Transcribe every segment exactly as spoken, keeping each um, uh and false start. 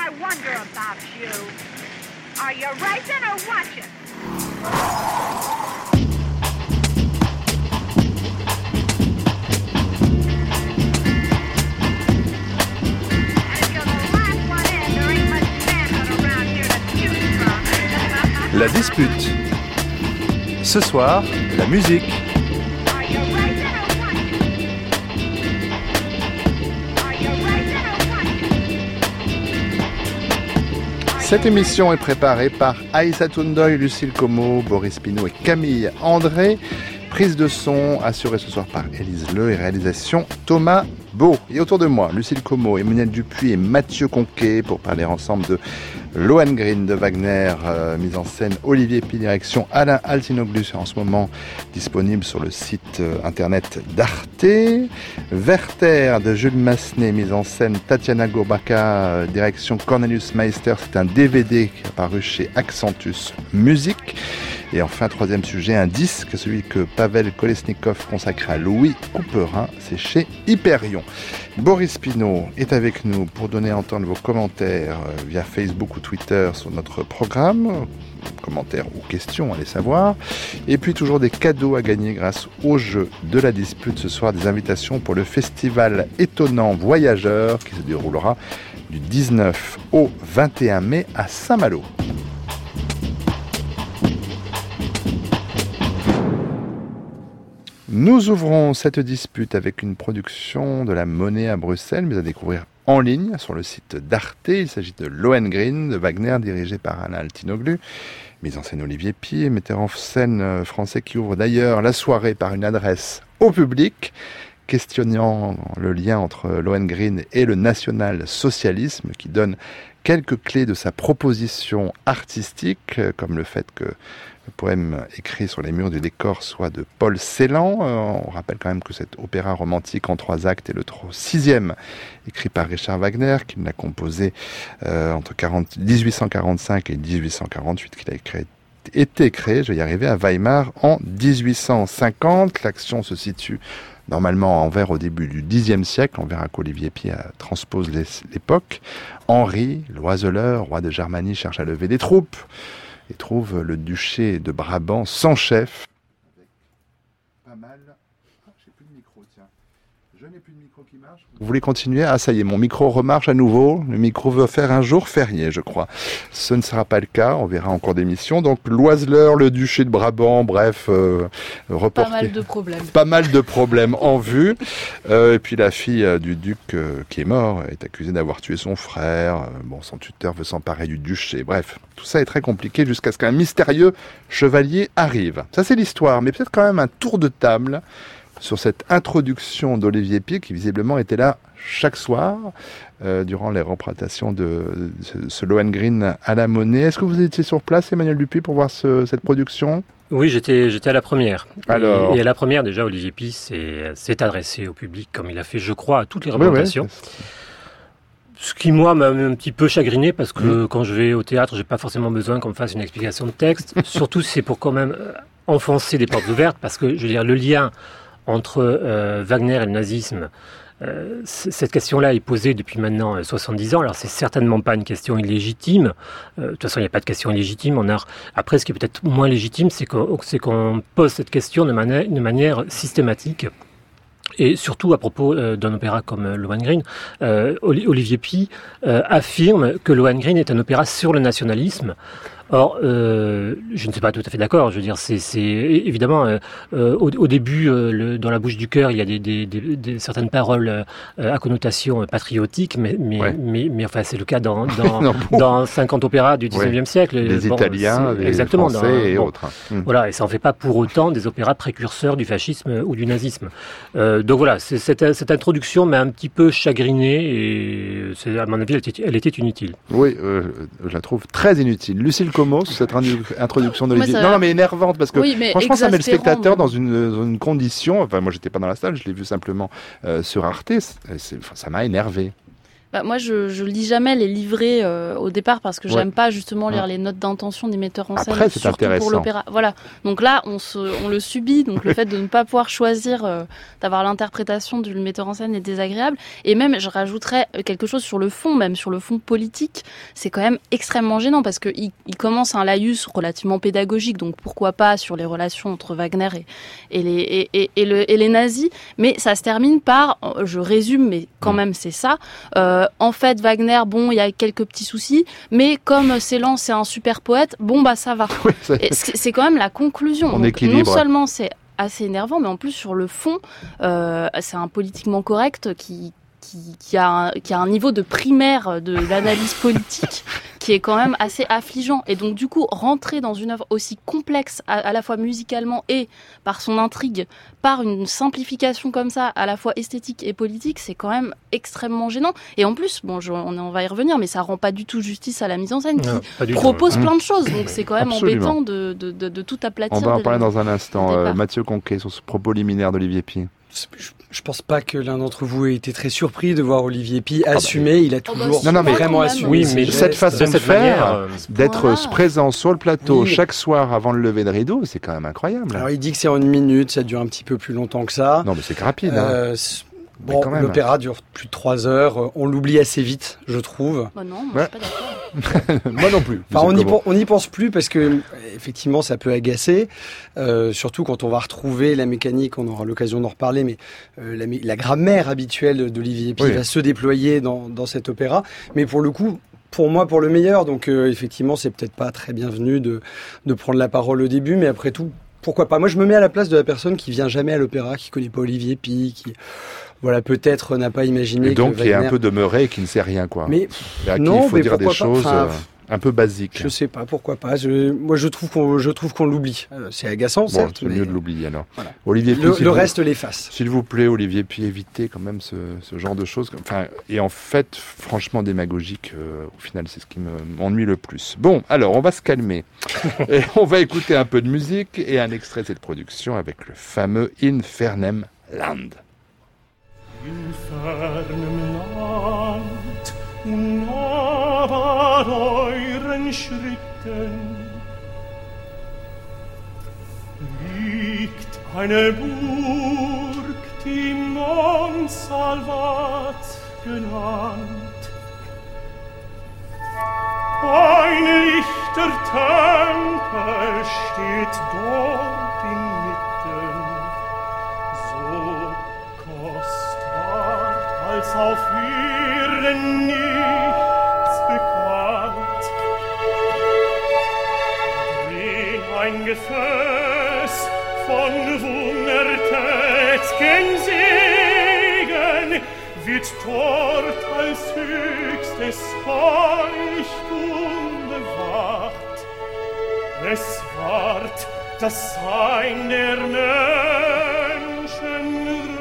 I wonder about you. Are you racing or watching? La dispute. Ce soir, la musique. Cette émission est préparée par Aïssa Toundoy, Lucille Como, Boris Pinault et Camille André. Prise de son assurée ce soir par Élise Le et réalisation Thomas Beau. Et autour de moi, Lucille Como, Emmanuel Dupuis et Mathieu Conquet pour parler ensemble de Lohengrin de Wagner, euh, mise en scène Olivier Pi, direction Alain Altinoglu, en ce moment disponible sur le site euh, internet d'Arte. Werther de Jules Massenet, mise en scène Tatiana Gorbaka, euh, direction Cornelius Meister, c'est un D V D qui est apparu chez Accentus Musique. Et enfin, troisième sujet, un disque, celui que Pavel Kolesnikov consacre à Louis Couperin, c'est chez Hyperion. Boris Pinault est avec nous pour donner à entendre vos commentaires via Facebook ou Twitter sur notre programme. Commentaires ou questions, allez savoir. Et puis toujours des cadeaux à gagner grâce au jeu de la dispute. Ce soir, des invitations pour le festival Étonnant Voyageurs qui se déroulera du dix-neuf au vingt et un mai à Saint-Malo. Nous ouvrons cette dispute avec une production de la Monnaie à Bruxelles, mais à découvrir en ligne sur le site d'Arte. Il s'agit de Lohengrin de Wagner, dirigé par Alain Altinoglu, mise en scène Olivier Pi, metteur en scène français qui ouvre d'ailleurs la soirée par une adresse au public, questionnant le lien entre Lohengrin et le national-socialisme, qui donne quelques clés de sa proposition artistique, comme le fait que le poème écrit sur les murs du décor soit de Paul Celan. Euh, on rappelle quand même que cet opéra romantique en trois actes est le sixième écrit par Richard Wagner, qu'il l'a composé euh, entre dix-huit cent quarante-cinq et dix-huit cent quarante-huit, qu'il a créé, été créé, je vais y arriver, à Weimar en dix-huit cent cinquante. L'action se situe normalement en vers au début du dixième siècle. On verra qu'Olivier Pi transpose l'époque. Henri, l'oiseleur, roi de Germanie, cherche à lever des troupes et trouve le duché de Brabant sans chef. Avec pas mal... Ah, j'ai plus de micro, tiens. Je n'ai plus de micro qui marche. Vous voulez continuer ? Ah, ça y est, mon micro remarche à nouveau. Le micro veut faire un jour férié, je crois. Ce ne sera pas le cas, on verra en cours d'émission. Donc, l'oiseleur, le duché de Brabant, bref, euh, reporté. Pas mal de problèmes. Pas mal de problèmes en vue. Euh, et puis, la fille euh, du duc euh, qui est mort est accusée d'avoir tué son frère. Euh, bon, son tuteur veut s'emparer du duché. Bref, tout ça est très compliqué jusqu'à ce qu'un mystérieux chevalier arrive. Ça, c'est l'histoire, mais peut-être quand même un tour de table sur cette introduction d'Olivier Pi, qui visiblement était là chaque soir, euh, durant les représentations de, de ce, ce Lohengrin à la Monnaie. Est-ce que vous étiez sur place, Emmanuel Dupuis, pour voir ce, cette production ? Oui, j'étais, j'étais à la première. Alors... Et, et à la première, déjà, Olivier Pi s'est, s'est adressé au public, comme il a fait, je crois, à toutes les représentations. Oui, oui. Ce qui, moi, m'a un petit peu chagriné, parce que mmh. quand je vais au théâtre, j'ai pas forcément besoin qu'on me fasse une explication de texte. Surtout, c'est pour quand même enfoncer des portes ouvertes, parce que, je veux dire, le lien entre euh, Wagner et le nazisme, euh, c- cette question-là est posée depuis maintenant euh, soixante-dix ans. Alors, c'est certainement pas une question illégitime. Euh, de toute façon, il n'y a pas de question illégitime en art. Après, ce qui est peut-être moins légitime, c'est qu'on, c'est qu'on pose cette question de, mani- de manière systématique. Et surtout à propos euh, d'un opéra comme euh, Lohengrin, euh, Olivier Pi euh, affirme que Lohengrin est un opéra sur le nationalisme. Or, euh, je ne suis pas tout à fait d'accord. Je veux dire, c'est, c'est évidemment euh, euh, au, au début, euh, le, dans la bouche du cœur, il y a des, des, des, des certaines paroles euh, à connotation patriotique, mais mais, ouais. mais mais enfin, c'est le cas dans dans, non, bon. dans cinquante opéras du dix-neuvième ouais. siècle. Les bon, Italiens, les exactement, Français dans, et bon, autres. Hum. Voilà, et ça en fait pas pour autant des opéras précurseurs du fascisme ou du nazisme. Euh, donc voilà, c'est, cette, cette introduction m'a un petit peu chagriné et c'est, à mon avis, elle était, elle était inutile. Oui, euh, je la trouve très inutile. Lucille Como, cette introduction d'Olivier. Non, non, mais énervante, parce que oui, franchement, ça met le spectateur dans une, dans une condition. Enfin, moi, j'étais pas dans la salle, je l'ai vu simplement euh, sur Arte. C'est, c'est, ça m'a énervé. Bah, moi, je, je lis jamais les livrets euh, au départ parce que Ouais. j'aime pas justement lire Ouais. les notes d'intention des metteurs en scène, Après, c'est surtout intéressant. pour l'opéra. Voilà. Donc là, on, se, on le subit. Donc le fait de ne pas pouvoir choisir, euh, d'avoir l'interprétation du metteur en scène est désagréable. Et même, je rajouterais quelque chose sur le fond, même sur le fond politique. C'est quand même extrêmement gênant parce que il, il commence un laïus relativement pédagogique. Donc pourquoi pas sur les relations entre Wagner et, et, les, et, et, et, le, et les nazis. Mais ça se termine par, je résume, mais quand même c'est ça. Euh, en fait, Wagner, bon, il y a quelques petits soucis, mais comme Celan, c'est un super poète, bon, bah ça va. Oui, c'est- Et c'est c'est quand même la conclusion. En Donc, équilibre. non seulement c'est assez énervant, mais en plus sur le fond, euh, c'est un politiquement correct qui qui, qui, a un, qui a un niveau de primaire de l'analyse politique qui est quand même assez affligeant. Et donc du coup, rentrer dans une œuvre aussi complexe à, à la fois musicalement et par son intrigue, par une simplification comme ça, à la fois esthétique et politique, c'est quand même extrêmement gênant. Et en plus, bon, je, on, on va y revenir, mais ça rend pas du tout justice à la mise en scène qui Non, pas du tout, propose ouais. plein de choses. Donc c'est quand même Absolument. embêtant de, de, de, de tout aplatir. On va en dès parler le- dans un instant. au Euh, départ. Mathieu Conquet, sur ce propos liminaire d'Olivier Py. Je, je pense pas que l'un d'entre vous ait été très surpris de voir Olivier Py bah, assumer. Il a Oh, bah, toujours Non, non, mais- vraiment quand même. assumé. Oui, ses mais gestes. cette façon De de cette faire, manière, euh, d'être Voilà. présent sur le plateau Oui. chaque soir avant le lever de rideau, c'est quand même incroyable. Alors il dit que c'est en une minute, ça dure un petit peu plus longtemps que ça. Non, mais c'est rapide. hein. Euh, c- Mais bon, quand même. l'opéra dure plus de trois heures. euh, On l'oublie assez vite, je trouve. Bah non, moi Ouais. je suis pas d'accord. Moi non plus. Enfin, on C'est n'y comment on n'y pense plus parce que euh, effectivement, ça peut agacer, euh, surtout quand on va retrouver la mécanique. On aura l'occasion d'en reparler, mais euh, la, mé- la grammaire habituelle d'Olivier Py Oui. va se déployer dans, dans cet opéra. Mais pour le coup, pour moi, pour le meilleur. Donc, euh, effectivement, c'est peut-être pas très bienvenu de de prendre la parole au début, mais après tout, pourquoi pas. Moi, je me mets à la place de la personne qui vient jamais à l'opéra, qui connaît pas Olivier Py, qui voilà peut-être n'a pas imaginé Et donc, que qui est un Wagner- peu demeuré et qui ne sait rien, quoi. Mais Et à qui non, il faut mais dire des pourquoi pas, choses enfin, euh, un peu basiques. je sais pas, pourquoi pas. Je, moi, je trouve qu'on, je trouve qu'on l'oublie. Euh, C'est agaçant, Bon, certes, c'est mais mieux de l'oublier alors. Voilà. Olivier Py, le, s'il le vous- reste l'efface. S'il vous plaît, Olivier Py, évitez quand même ce, ce genre de choses. Enfin, et en fait, franchement, démagogique, euh, au final, c'est ce qui me- m'ennuie le plus. Bon, alors, on va se calmer. Et on va écouter un peu de musique et un extrait de cette production avec le fameux Infernum Land. In fernem Land, unnahbar euren Schritten, liegt eine Burg, die Montsalvat genannt. Ein lichter Tempel steht dort inmitten, so kostbar als auf Erden nichts bekannt. Drin ein Gefäß von wundertät'gen Segen wird dort als höchstes Heiligtum bewacht. Es ward das Sein der Menschen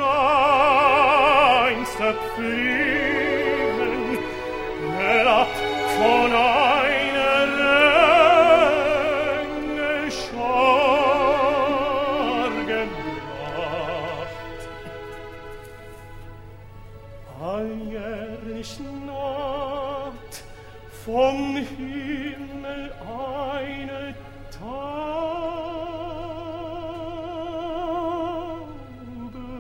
reinster Pflichten, herab von einer Engelschar gebracht. Alljährlich naht vom Himmel eine Taube,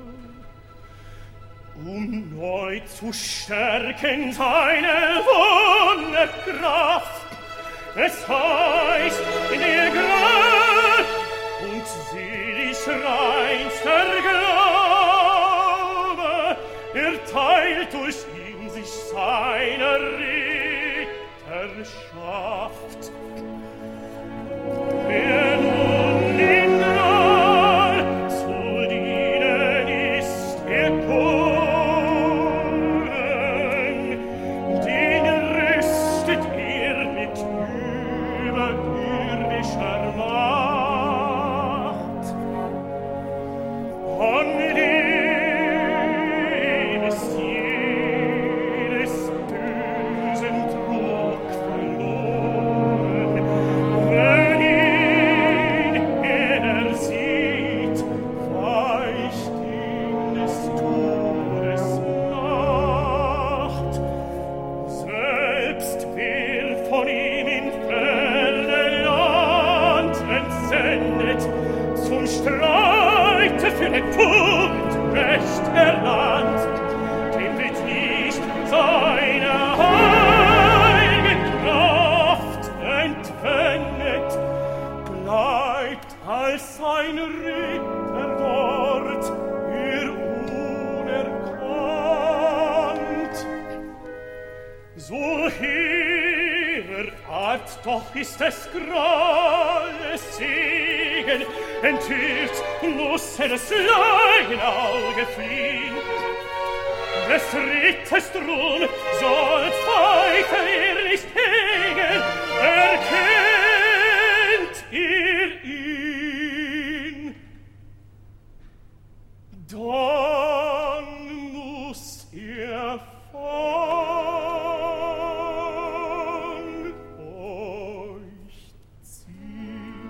um neu zu stärken seine Wunderkraft. Es heißt in der Grad und selig reinster Glaube, er teilt durch ihn sich seiner Ritterschaft. Wer nun in Gnade zu dienen ist erkoren, den rüstet er mit überirdischer Macht. An dem ist jedes bösen Trug verloren, wenn ihn er sieht, weicht ihm des Todes Macht. für den Tugend recht erlangt, dem wird nicht seine heiligen Kraft entwendet, bleibt als ein Ritter dort ihr unerkannt. So hört doch ist es grolles Segen, enthüllt muss seines Leugenauge fliehen. Des Ritters Thron soll weiter er nicht hegen, erkennt ihr ihn. Dann muss er von euch ziehen.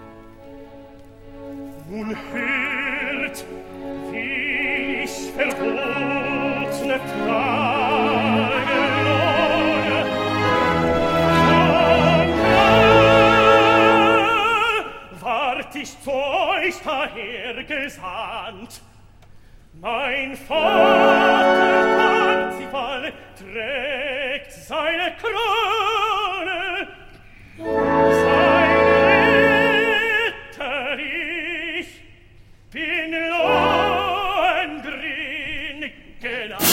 Nun hört, wie ich verbotene Tage lohne. Wart ich zu euch daher gesandt, mein Vater Parzival trägt seine Krone, seine Ritter, ich bin Lohengrin genannt.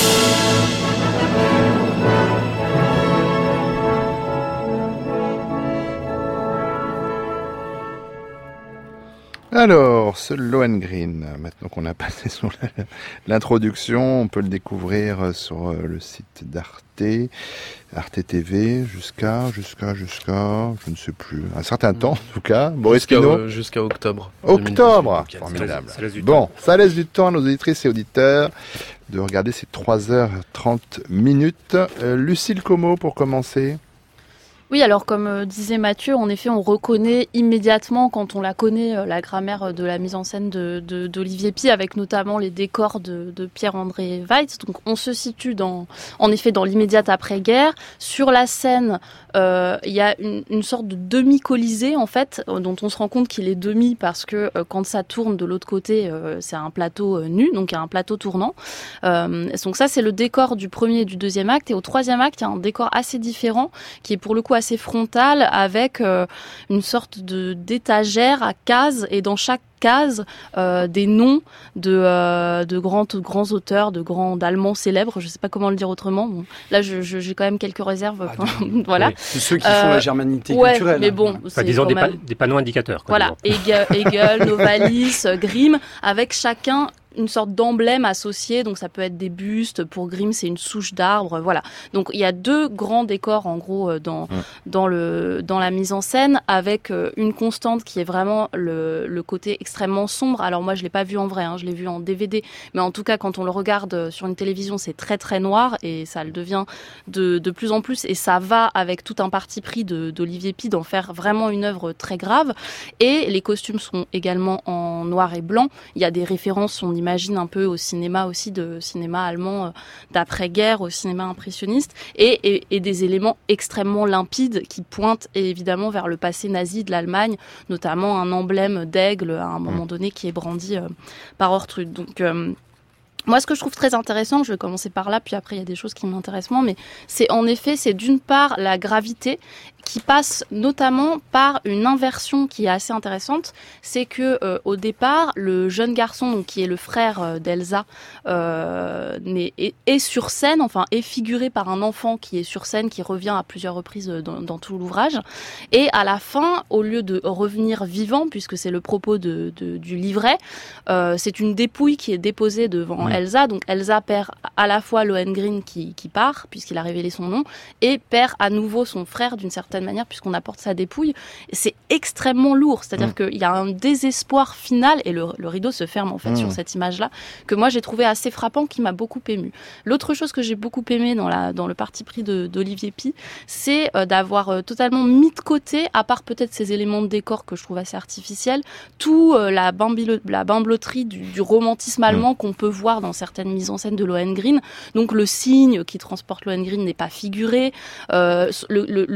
Alors, ce Lohengrin, maintenant qu'on a passé sur la- l'introduction, on peut le découvrir sur le site d'Arte, Arte T V, jusqu'à, jusqu'à, jusqu'à, je ne sais plus, un certain temps en tout cas. Boris Jusqu'à, Pinault, euh, jusqu'à octobre. octobre, deux mille dix-huit. formidable. Ça laisse du Bon, temps. ça laisse du temps à nos auditrices et auditeurs de regarder ces trois heures trente minutes. Euh, Lucille Como pour commencer. Oui, alors comme euh, disait Mathieu, en effet, on reconnaît immédiatement, quand on la connaît, euh, la grammaire de la mise en scène de, de, d'Olivier Py, avec notamment les décors de, de Pierre-André Weitz. Donc on se situe dans, en effet dans l'immédiate après-guerre. Sur la scène, euh, il y a une, une sorte de demi-colisée, en fait, euh, dont on se rend compte qu'il est demi parce que euh, quand ça tourne de l'autre côté, euh, c'est un plateau euh, nu, donc il y a un plateau tournant. Euh, donc ça, c'est le décor du premier et du deuxième acte. Et au troisième acte, il y a un décor assez différent, qui est pour le coup assez frontale, avec euh, une sorte de d'étagère à cases, et dans chaque case euh, des noms de euh, de grands de grands auteurs, de grands d'allemands célèbres. Je sais pas comment le dire autrement. Bon, là, je, je, j'ai quand même quelques réserves. Ah, voilà. Oui. C'est ceux qui Euh, font la germanité Ouais, culturelle. mais bon, Enfin, c'est disons quand des, même... pa- des panneaux indicateurs. Quoi, Voilà, disons. Hegel, Hegel, Novalis, Grimm, avec chacun une sorte d'emblème associé. Donc ça peut être des bustes. Pour Grimm, c'est une souche d'arbre. Voilà. Donc il y a deux grands décors en gros dans Mmh. dans le dans la mise en scène, avec une constante qui est vraiment le le côté extrêmement sombre. Alors moi je l'ai pas vu en vrai, hein, je l'ai vu en D V D, mais en tout cas quand on le regarde sur une télévision, c'est très très noir, et ça le devient de de plus en plus, et ça va avec tout un parti pris de d'Olivier Py d'en faire vraiment une œuvre très grave. Et les costumes sont également en noir et blanc. Il y a des références, on imagine, un peu au cinéma aussi, de cinéma allemand euh, d'après-guerre, au cinéma impressionniste, et, et, et des éléments extrêmement limpides qui pointent évidemment vers le passé nazi de l'Allemagne, notamment un emblème d'aigle à un moment donné qui est brandi euh, par Ortrud. Donc euh, moi, ce que je trouve très intéressant, je vais commencer par là, puis après il y a des choses qui m'intéressent moins, mais c'est en effet, c'est d'une part la gravité, qui passe notamment par une inversion qui est assez intéressante. C'est que euh, au départ, le jeune garçon, donc qui est le frère euh, d'Elsa, euh, est, est, est sur scène, enfin est figuré par un enfant qui est sur scène, qui revient à plusieurs reprises dans, dans tout l'ouvrage. Et à la fin, au lieu de revenir vivant, puisque c'est le propos de, de, du livret, euh, c'est une dépouille qui est déposée devant mmh. Elsa. Donc Elsa perd à la fois Lohengrin qui, qui part, puisqu'il a révélé son nom, et perd à nouveau son frère d'une certaine manière, puisqu'on apporte sa dépouille. C'est extrêmement lourd, c'est-à-dire mmh. qu'il y a un désespoir final, et le, le rideau se ferme en fait mmh. sur cette image-là, que moi j'ai trouvé assez frappant, qui m'a beaucoup ému. L'autre chose que j'ai beaucoup aimé dans, la, dans le parti pris de, d'Olivier Py, c'est euh, d'avoir euh, totalement mis de côté, à part peut-être ces éléments de décor que je trouve assez artificiels, tout euh, la, bambilo- la bambloterie du, du romantisme allemand mmh. qu'on peut voir dans certaines mises en scène de Lohengrin. Donc le cygne qui transporte Lohengrin n'est pas figuré, euh, le, le, le, le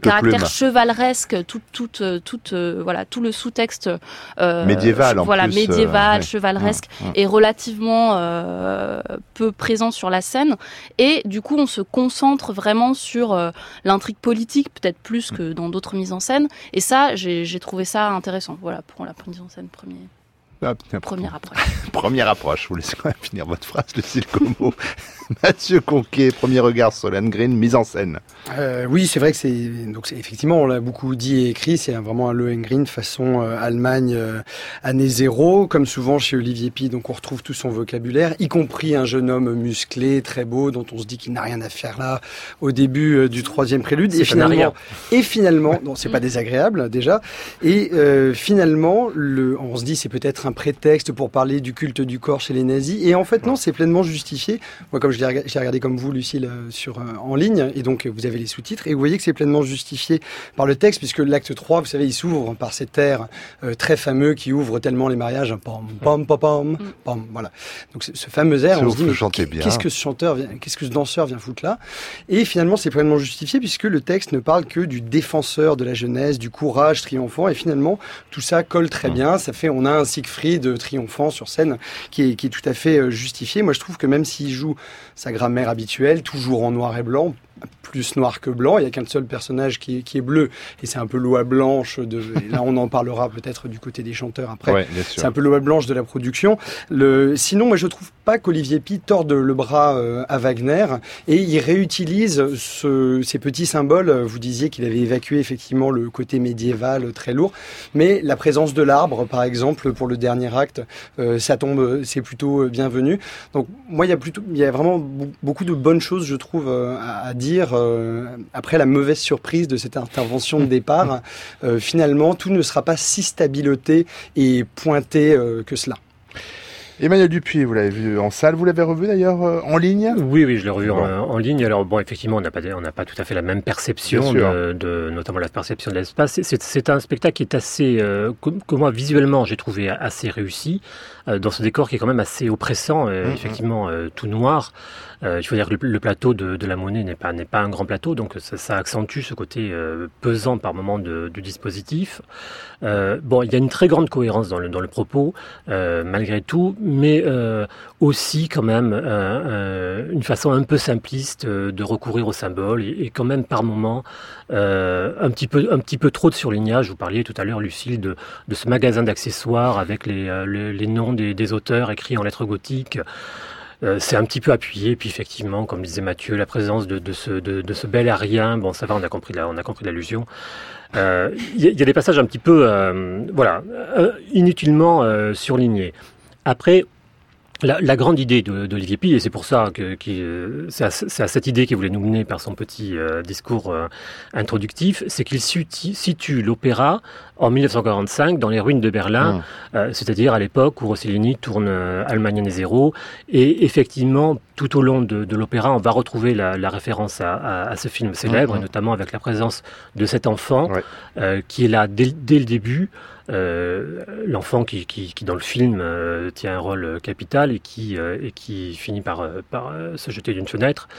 caractère plume. chevaleresque, tout, tout, tout, tout, euh, voilà, tout le sous-texte euh, médiéval en voilà, plus. médiéval, euh, ouais. chevaleresque, ouais, ouais. est relativement euh, peu présent sur la scène. Et du coup, on se concentre vraiment sur euh, l'intrigue politique, peut-être plus que dans d'autres mises en scène. Et ça, j'ai, j'ai trouvé ça intéressant. Voilà, pour la mise en scène, premier. Ah, Première approche. Première approche. Je vous laisse quand même finir votre phrase, Lucille Como. Mathieu Conquet, premier regard sur Lohengrin, mise en scène. Euh, oui, c'est vrai que c'est donc c'est, effectivement, on l'a beaucoup dit et écrit, c'est vraiment un Lohengrin façon euh, Allemagne euh, année zéro, comme souvent chez Olivier Py. Donc on retrouve tout son vocabulaire, y compris un jeune homme musclé, très beau, dont on se dit qu'il n'a rien à faire là au début euh, du troisième prélude. C'est et finalement, et finalement, non, c'est pas désagréable déjà. Et euh, finalement, le, on se dit c'est peut-être un prétexte pour parler du culte du corps chez les nazis. Et en fait, non, c'est pleinement justifié. Moi, comme je l'ai, je l'ai regardé comme vous, Lucille, sur, euh, en ligne, et donc vous avez les sous-titres, et vous voyez que c'est pleinement justifié par le texte, puisque l'acte trois, vous savez, il s'ouvre par cet air euh, très fameux qui ouvre tellement les mariages, hein, pam, pam, pam, pam, pam, voilà. Donc ce fameux air, Ça on se dit, mais chantez bien. qu'est-ce que ce chanteur, vient, qu'est-ce que ce danseur vient foutre là? Et finalement, c'est pleinement justifié, puisque le texte ne parle que du défenseur de la jeunesse, du courage triomphant, et finalement, tout ça colle très bien. Ça fait, on a un Siegfried triomphant sur scène qui est, qui est tout à fait justifié. Moi, je trouve que même s'il joue sa grammaire habituelle, toujours en noir et blanc, plus noir que blanc, il n'y a qu'un seul personnage qui est, qui est bleu, et c'est un peu l'oie blanche de, et là on en parlera peut-être du côté des chanteurs après, ouais, c'est un peu l'oie blanche de la production. Le, sinon, moi je trouve pas qu'Olivier Py torde le bras euh, à Wagner, et il réutilise ce, ces petits symboles. Vous disiez qu'il avait évacué effectivement le côté médiéval très lourd, mais la présence de l'arbre, par exemple, pour le dernier acte, euh, ça tombe, c'est plutôt bienvenu. Donc moi il y a plutôt, il y a vraiment beaucoup de bonnes choses, je trouve, euh, à, à dire. Euh, après la mauvaise surprise de cette intervention de départ, euh, finalement, tout ne sera pas si stabiloté et pointé euh, que cela. Emmanuel Dupuis, vous l'avez vu en salle, vous l'avez revu d'ailleurs euh, en ligne ? Oui, oui, je l'ai revu bon. en, en ligne. Alors bon, effectivement, on n'a pas, on n'a pas tout à fait la même perception, de, de, notamment la perception de l'espace. C'est, c'est, c'est un spectacle qui est assez, euh, que, que moi visuellement j'ai trouvé assez réussi, euh, dans ce décor qui est quand même assez oppressant, euh, mmh, effectivement euh, tout noir. Euh, il faut dire que le, le plateau de, de la Monnaie n'est pas, n'est pas un grand plateau, donc ça, ça accentue ce côté euh, pesant par moment de, du dispositif. Euh, bon, il y a une très grande cohérence dans le, dans le propos, euh, malgré tout, mais euh, aussi quand même euh, euh, une façon un peu simpliste euh, de recourir aux symboles, et, et quand même par moment euh, un petit peu, un petit peu trop de surlignage. Vous parliez tout à l'heure, Lucille, de, de ce magasin d'accessoires avec les, euh, les, les noms des, des auteurs écrits en lettres gothiques. Euh, c'est un petit peu appuyé, puis effectivement, comme disait Mathieu, la présence de, de, ce, de, de ce bel arien, bon ça va, on a compris, la, on a compris l'allusion. Il euh, y, y a des passages un petit peu, euh, voilà, euh, inutilement euh, surlignés. Après, La, la grande idée de, d'Olivier Py, et c'est pour ça que, que c'est, à, c'est à cette idée qu'il voulait nous mener par son petit euh, discours euh, introductif, c'est qu'il situe, situe l'opéra en dix-neuf cent quarante-cinq dans les ruines de Berlin, mmh. euh, c'est-à-dire à l'époque où Rossellini tourne euh, Allemagne année zéro, et effectivement tout au long de, de l'opéra on va retrouver la, la référence à, à, à ce film célèbre, mmh. notamment avec la présence de cet enfant ouais. euh, qui est là dès, dès le début. Euh, l'enfant qui, qui, qui dans le film euh, tient un rôle capital et qui, euh, et qui finit par, par euh, se jeter d'une fenêtre.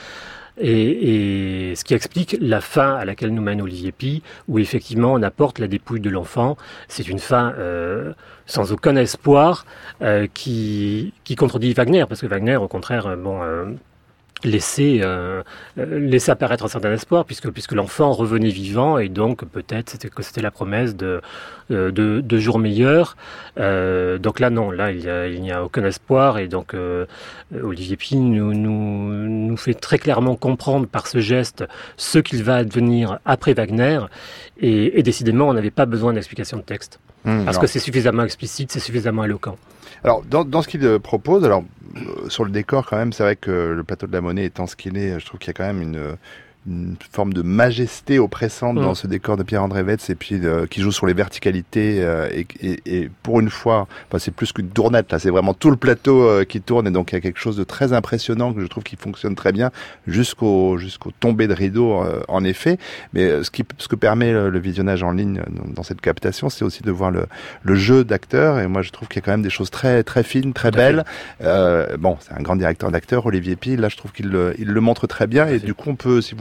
Et, et ce qui explique la fin à laquelle nous mène Olivier Py, où effectivement on apporte la dépouille de l'enfant. C'est une fin euh, sans aucun espoir euh, qui, qui contredit Wagner, parce que Wagner, au contraire, bon... Euh, laisser euh, laisser apparaître un certain espoir puisque puisque l'enfant revenait vivant, et donc peut-être c'était que c'était la promesse de de, de jours meilleurs. Euh, donc là non, là il y a il n'y a aucun espoir, et donc euh, Olivier Py nous nous nous fait très clairement comprendre par ce geste ce qu'il va advenir après Wagner, et, et décidément on n'avait pas besoin d'explication de texte. Mmh, parce non. que c'est suffisamment explicite, c'est suffisamment éloquent. Alors, dans, dans ce qu'il propose, alors euh, sur le décor quand même, c'est vrai que le plateau de la Monnaie étant ce qu'il est, je trouve qu'il y a quand même une, une forme de majesté oppressante mmh. dans ce décor de Pierre-André Wetz, et puis euh, qui joue sur les verticalités, euh, et, et, et pour une fois, enfin, c'est plus qu'une tournette, là, c'est vraiment tout le plateau euh, qui tourne, et donc il y a quelque chose de très impressionnant que je trouve qui fonctionne très bien jusqu'au jusqu'au tombé de rideau, euh, en effet. Mais euh, ce qui ce que permet le, le visionnage en ligne dans, dans cette captation, c'est aussi de voir le le jeu d'acteurs, et moi je trouve qu'il y a quand même des choses très très fines, très belles. Euh, bon, c'est un grand directeur d'acteurs, Olivier Py, là je trouve qu'il le, il le montre très bien, et du coup on peut, si vous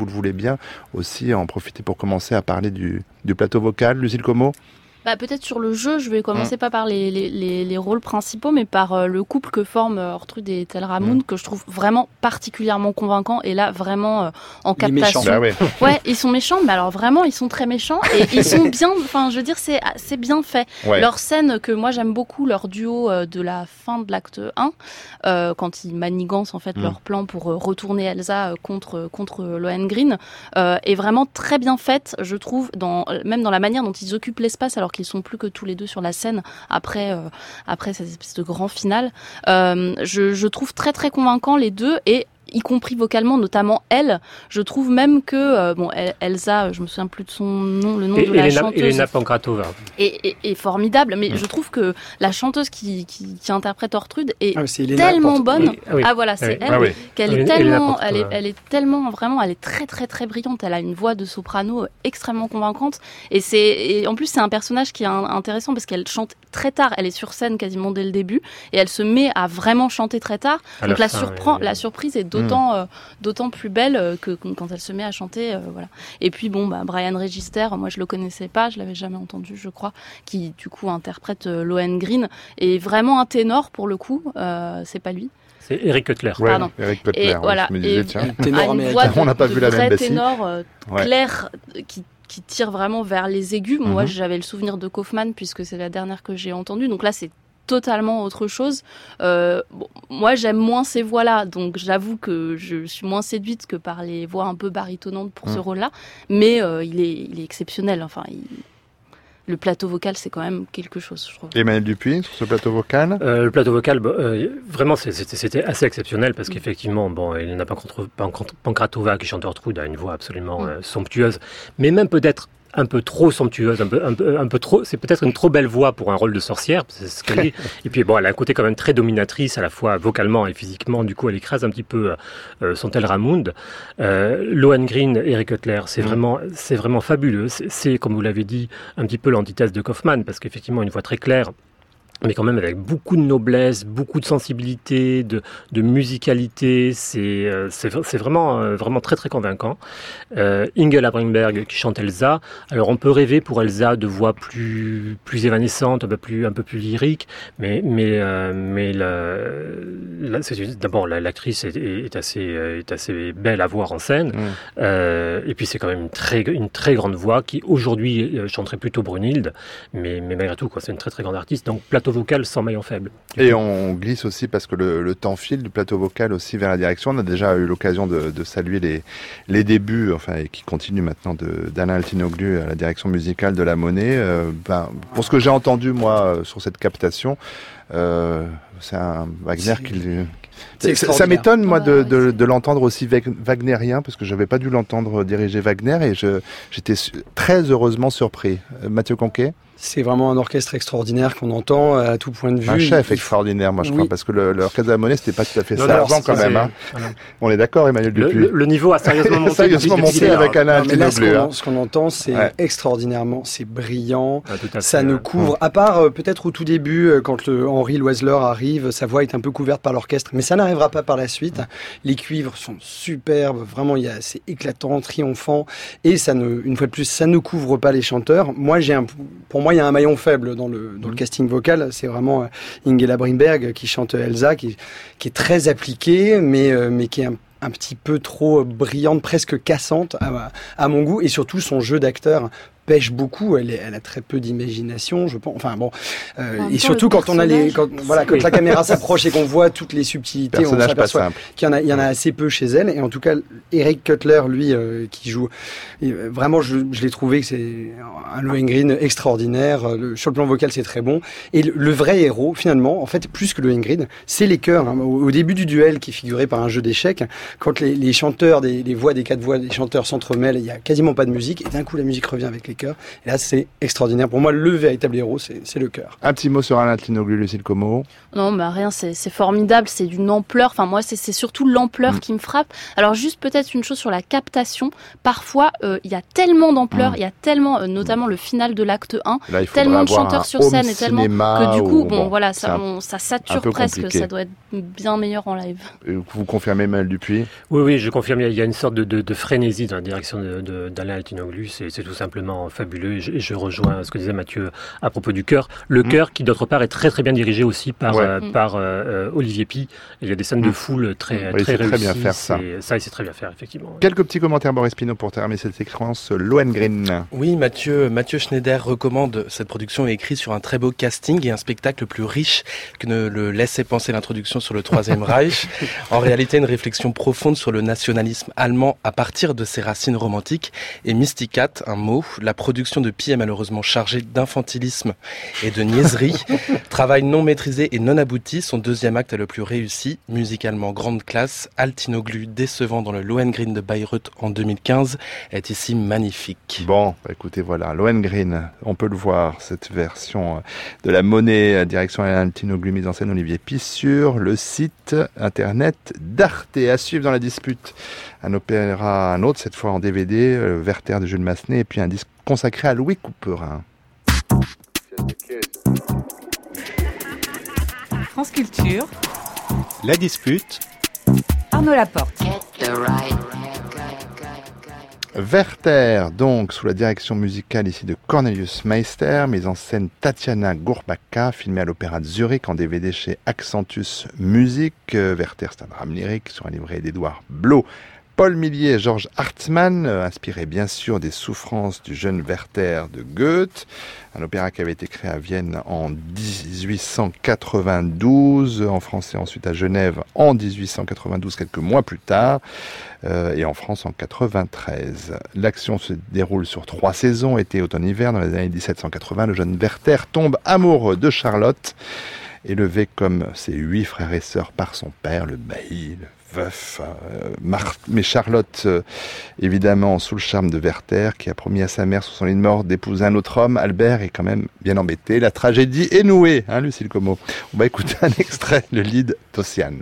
le voulez bien, aussi en profiter pour commencer à parler du, du plateau vocal. Lucille Como ? Bah, peut-être sur le jeu, je vais commencer mmh. pas par les, les, les, les rôles principaux, mais par euh, le couple que forment euh, Ortrud et Telramund, mmh. que je trouve vraiment particulièrement convaincant, et là, vraiment euh, en les captation. Bah ouais. ouais, ils sont méchants, mais alors vraiment, ils sont très méchants, et ils sont bien, enfin, je veux dire, c'est, c'est bien fait. Ouais. Leur scène que moi j'aime beaucoup, leur duo euh, de la fin de l'acte un, euh, quand ils manigancent en fait mmh. leur plan pour euh, retourner Elsa euh, contre, contre Lohengrin, euh, est vraiment très bien faite, je trouve, dans, même dans la manière dont ils occupent l'espace, alors qu'ils sont plus que tous les deux sur la scène après euh, après cette espèce de grand final. Euh, je, je trouve très très convaincant les deux, et y compris vocalement, notamment elle. Je trouve même que euh, bon, Elsa, je me souviens plus de son nom, le nom et, de la Elena, chanteuse, Elena Pankratova, est, est, est formidable. Mais mmh. je trouve que la chanteuse qui, qui, qui interprète Ortrud est ah, tellement bonne. Oui, oui. Ah voilà, c'est oui. elle. Ah, oui. Qu'elle est tellement, elle est, elle est tellement vraiment, elle est très très très brillante. Elle a une voix de soprano extrêmement convaincante. Et c'est, et en plus c'est un personnage qui est intéressant parce qu'elle chante très tard. Elle est sur scène quasiment dès le début et elle se met à vraiment chanter très tard. À Donc la, la, fin, surprend, oui, oui. la surprise est d'autant, mmh. euh, d'autant plus belle que quand elle se met à chanter. Euh, voilà. Et puis bon, bah, Brian Register, moi je le connaissais pas, je l'avais jamais entendu, je crois, qui du coup interprète euh, Lohengrin, et vraiment un ténor pour le coup. Euh, c'est pas lui. C'est Eric Cutler. Ouais, Pardon. Eric Cutler. Et ouais, voilà. Je me disais, et, tiens. Ténor américain. On n'a pas vu la même Bessie. Ténor euh, ouais. clair qui qui tire vraiment vers les aigus. Moi, mm-hmm. j'avais le souvenir de Kaufmann puisque c'est la dernière que j'ai entendue. Donc là, c'est totalement autre chose. Euh, bon, moi, j'aime moins ces voix-là, donc j'avoue que je suis moins séduite que par les voix un peu barytonnantes pour mm. ce rôle-là. Mais euh, il est, il est exceptionnel. Enfin, il... le plateau vocal, c'est quand même quelque chose, je trouve. Emmanuel Dupuis, sur ce plateau vocal euh, Le plateau vocal, bah, euh, vraiment, c'était, c'était assez exceptionnel parce qu'effectivement, bon, il n'a pas contre Pankratova qui chante Ortrud a une voix absolument mm. euh, somptueuse, mais même peut-être un peu trop somptueuse, un peu, un peu, un peu trop, c'est peut-être une trop belle voix pour un rôle de sorcière, c'est ce qu'elle dit. Et puis bon, elle a un côté quand même très dominatrice, à la fois vocalement et physiquement, du coup elle écrase un petit peu euh, son Telramund. Euh, Lohengrin, Eric Cutler, c'est mmh. vraiment, c'est vraiment fabuleux. C'est, c'est, comme vous l'avez dit, un petit peu l'antithèse de Kaufmann, parce qu'effectivement, une voix très claire, mais quand même avec beaucoup de noblesse, beaucoup de sensibilité, de, de musicalité, c'est, euh, c'est, c'est vraiment, euh, vraiment très très convaincant. Euh, Ingela Bringberg qui chante Elsa. Alors on peut rêver pour Elsa de voix plus, plus évanescente, un peu plus, un peu plus lyrique, mais, mais, euh, mais la, la, c'est, d'abord la, l'actrice est, est, assez, est assez belle à voir en scène, mmh. euh, et puis c'est quand même une très, une très grande voix qui aujourd'hui chanterait plutôt Brunhilde, mais, mais malgré tout quoi, c'est une très très grande artiste. Donc plateau vocal sans maillon faible. Et on glisse aussi parce que le, le temps file du plateau vocal aussi vers la direction. On a déjà eu l'occasion de, de saluer les, les débuts, enfin, et qui continuent maintenant de, d'Alain Altinoglu à la direction musicale de La Monnaie. Euh, ben, pour ce que j'ai entendu moi sur cette captation, euh, c'est un Wagner c'est... qui... C'est ça m'étonne moi de, de, de l'entendre aussi wagnérien parce que j'avais pas dû l'entendre diriger Wagner et je, j'étais très heureusement surpris. Euh, Mathieu Conquet. C'est vraiment un orchestre extraordinaire qu'on entend à tout point de vue. Un chef il... extraordinaire, moi je oui. crois, parce que le, l'orchestre de La Monnaie c'était pas tout à fait non, ça non, avant quand même. Hein. On est d'accord, Emmanuel Dupuis. Le, le, le niveau a sérieusement monté. sérieusement monté avec Alain Altinoglu. Ce, ce qu'on entend, c'est ouais. extraordinairement, c'est brillant. Ah, ça ne couvre, à part euh, peut-être au tout début, euh, quand le Henry Loisler arrive, sa voix est un peu couverte par l'orchestre, mais ça n'arrivera pas par la suite. Les cuivres sont superbes, vraiment, il y a, c'est éclatant, triomphant, et ça ne, une fois de plus, ça ne couvre pas les chanteurs. Moi, j'ai un, pour moi, il y a un maillon faible dans le, dans le casting vocal, c'est vraiment euh, Ingela Bringberg qui chante Elsa, qui, qui est très appliquée, mais, euh, mais qui est un, un petit peu trop brillante, presque cassante à, à mon goût, et surtout son jeu d'acteur pêche beaucoup, elle, est, elle a très peu d'imagination, je pense. Enfin bon, euh, et surtout quand on a les, quand, voilà, quand la caméra s'approche et qu'on voit toutes les subtilités, on s'aperçoit qu'il y en a, il y en a assez peu chez elle. Et en tout cas, Eric Cutler, lui, euh, qui joue, euh, vraiment, je, je l'ai trouvé que c'est un Lohengrin extraordinaire. Le, sur le plan vocal, c'est très bon. Et le, le vrai héros, finalement, en fait, plus que Lohengrin, c'est les chœurs. Hein. Au, au début du duel, qui est figuré par un jeu d'échecs, quand les, les chanteurs, des, les voix des quatre voix des chanteurs s'entremêlent, il y a quasiment pas de musique, et d'un coup, la musique revient avec les chœurs. Et là, c'est extraordinaire. Pour moi, le véritable héros, c'est, c'est le chœur. Un petit mot sur Alain Tinoglu, Lucille Como. Non, bah rien, c'est, c'est formidable, c'est d'une ampleur. Enfin, moi, c'est, c'est surtout l'ampleur mmh. qui me frappe. Alors, juste peut-être une chose sur la captation. Parfois, il euh, y a tellement d'ampleur, il mmh. y a tellement, euh, notamment le final de l'acte un, là, tellement de chanteurs sur scène et tellement que du coup, ou, bon, bon, voilà, ça, on, ça sature presque. Compliqué. Ça doit être bien meilleur en live. Vous confirmez, Maël Dupuis? Oui, oui, je confirme. Il y a une sorte de, de, de frénésie dans la direction de, de, d'Alain Tinoglu. C'est, c'est tout simplement fabuleux. Et je, et je rejoins ce que disait Mathieu à propos du chœur. Le mmh. chœur qui, d'autre part, est très très bien dirigé aussi par, ouais. euh, par euh, Olivier Py. Il y a des scènes mmh. de foule très, oui, très réussies. Très bien faire ça. C'est, ça, il sait très bien faire, effectivement. Quelques petits commentaires, Boris Pinault, pour terminer cette séquence. Lohengrin. Oui, Mathieu, Mathieu Schneider recommande cette production est écrite sur un très beau casting et un spectacle plus riche que ne le laissait penser l'introduction sur le Troisième Reich. En réalité, une réflexion profonde sur le nationalisme allemand à partir de ses racines romantiques. Et Mysticat, un mot, la production de Py est malheureusement chargée d'infantilisme et de niaiserie. Travail non maîtrisé et non abouti, son deuxième acte est le plus réussi. Musicalement grande classe, Al Tinoglu décevant dans le Lohengrin de Bayreuth en deux mille quinze est ici magnifique. Bon, bah écoutez, voilà, Lohengrin, on peut le voir, cette version de la Monnaie, direction Alain Tinoglu, mise en scène Olivier Py, sur le site internet d'Arte. À suivre dans la dispute, un opéra, un autre, cette fois en D V D, euh, Werther de Jules Massenet, et puis un disque consacré à Louis Couperin. France Culture, la dispute, Arnaud Laporte. Werther, donc, sous la direction musicale ici de Cornelius Meister, mise en scène Tatiana Gourbaka, filmé à l'Opéra de Zurich en D V D chez Accentus Music. Euh, Werther, c'est un drame lyrique sur un livret d'Édouard Blo. Paul Millier et Georges Hartmann, euh, inspiré bien sûr des souffrances du jeune Werther de Goethe, un opéra qui avait été créé à Vienne en dix-huit cent quatre-vingt-douze, en français ensuite à Genève en dix-huit cent quatre-vingt-douze, quelques mois plus tard, euh, et en France en quatre-vingt-treize. L'action se déroule sur trois saisons, été, automne, hiver. Dans les années dix-sept cent quatre-vingts, le jeune Werther tombe amoureux de Charlotte, élevé comme ses huit frères et sœurs par son père, le bailli, le veuf. Euh, Mar- mais Charlotte, euh, évidemment, sous le charme de Werther, qui a promis à sa mère sur son lit de mort d'épouser un autre homme, Albert est quand même bien embêté. La tragédie est nouée, hein, Lucille Como. On va écouter un extrait, le Lied d'Ossian.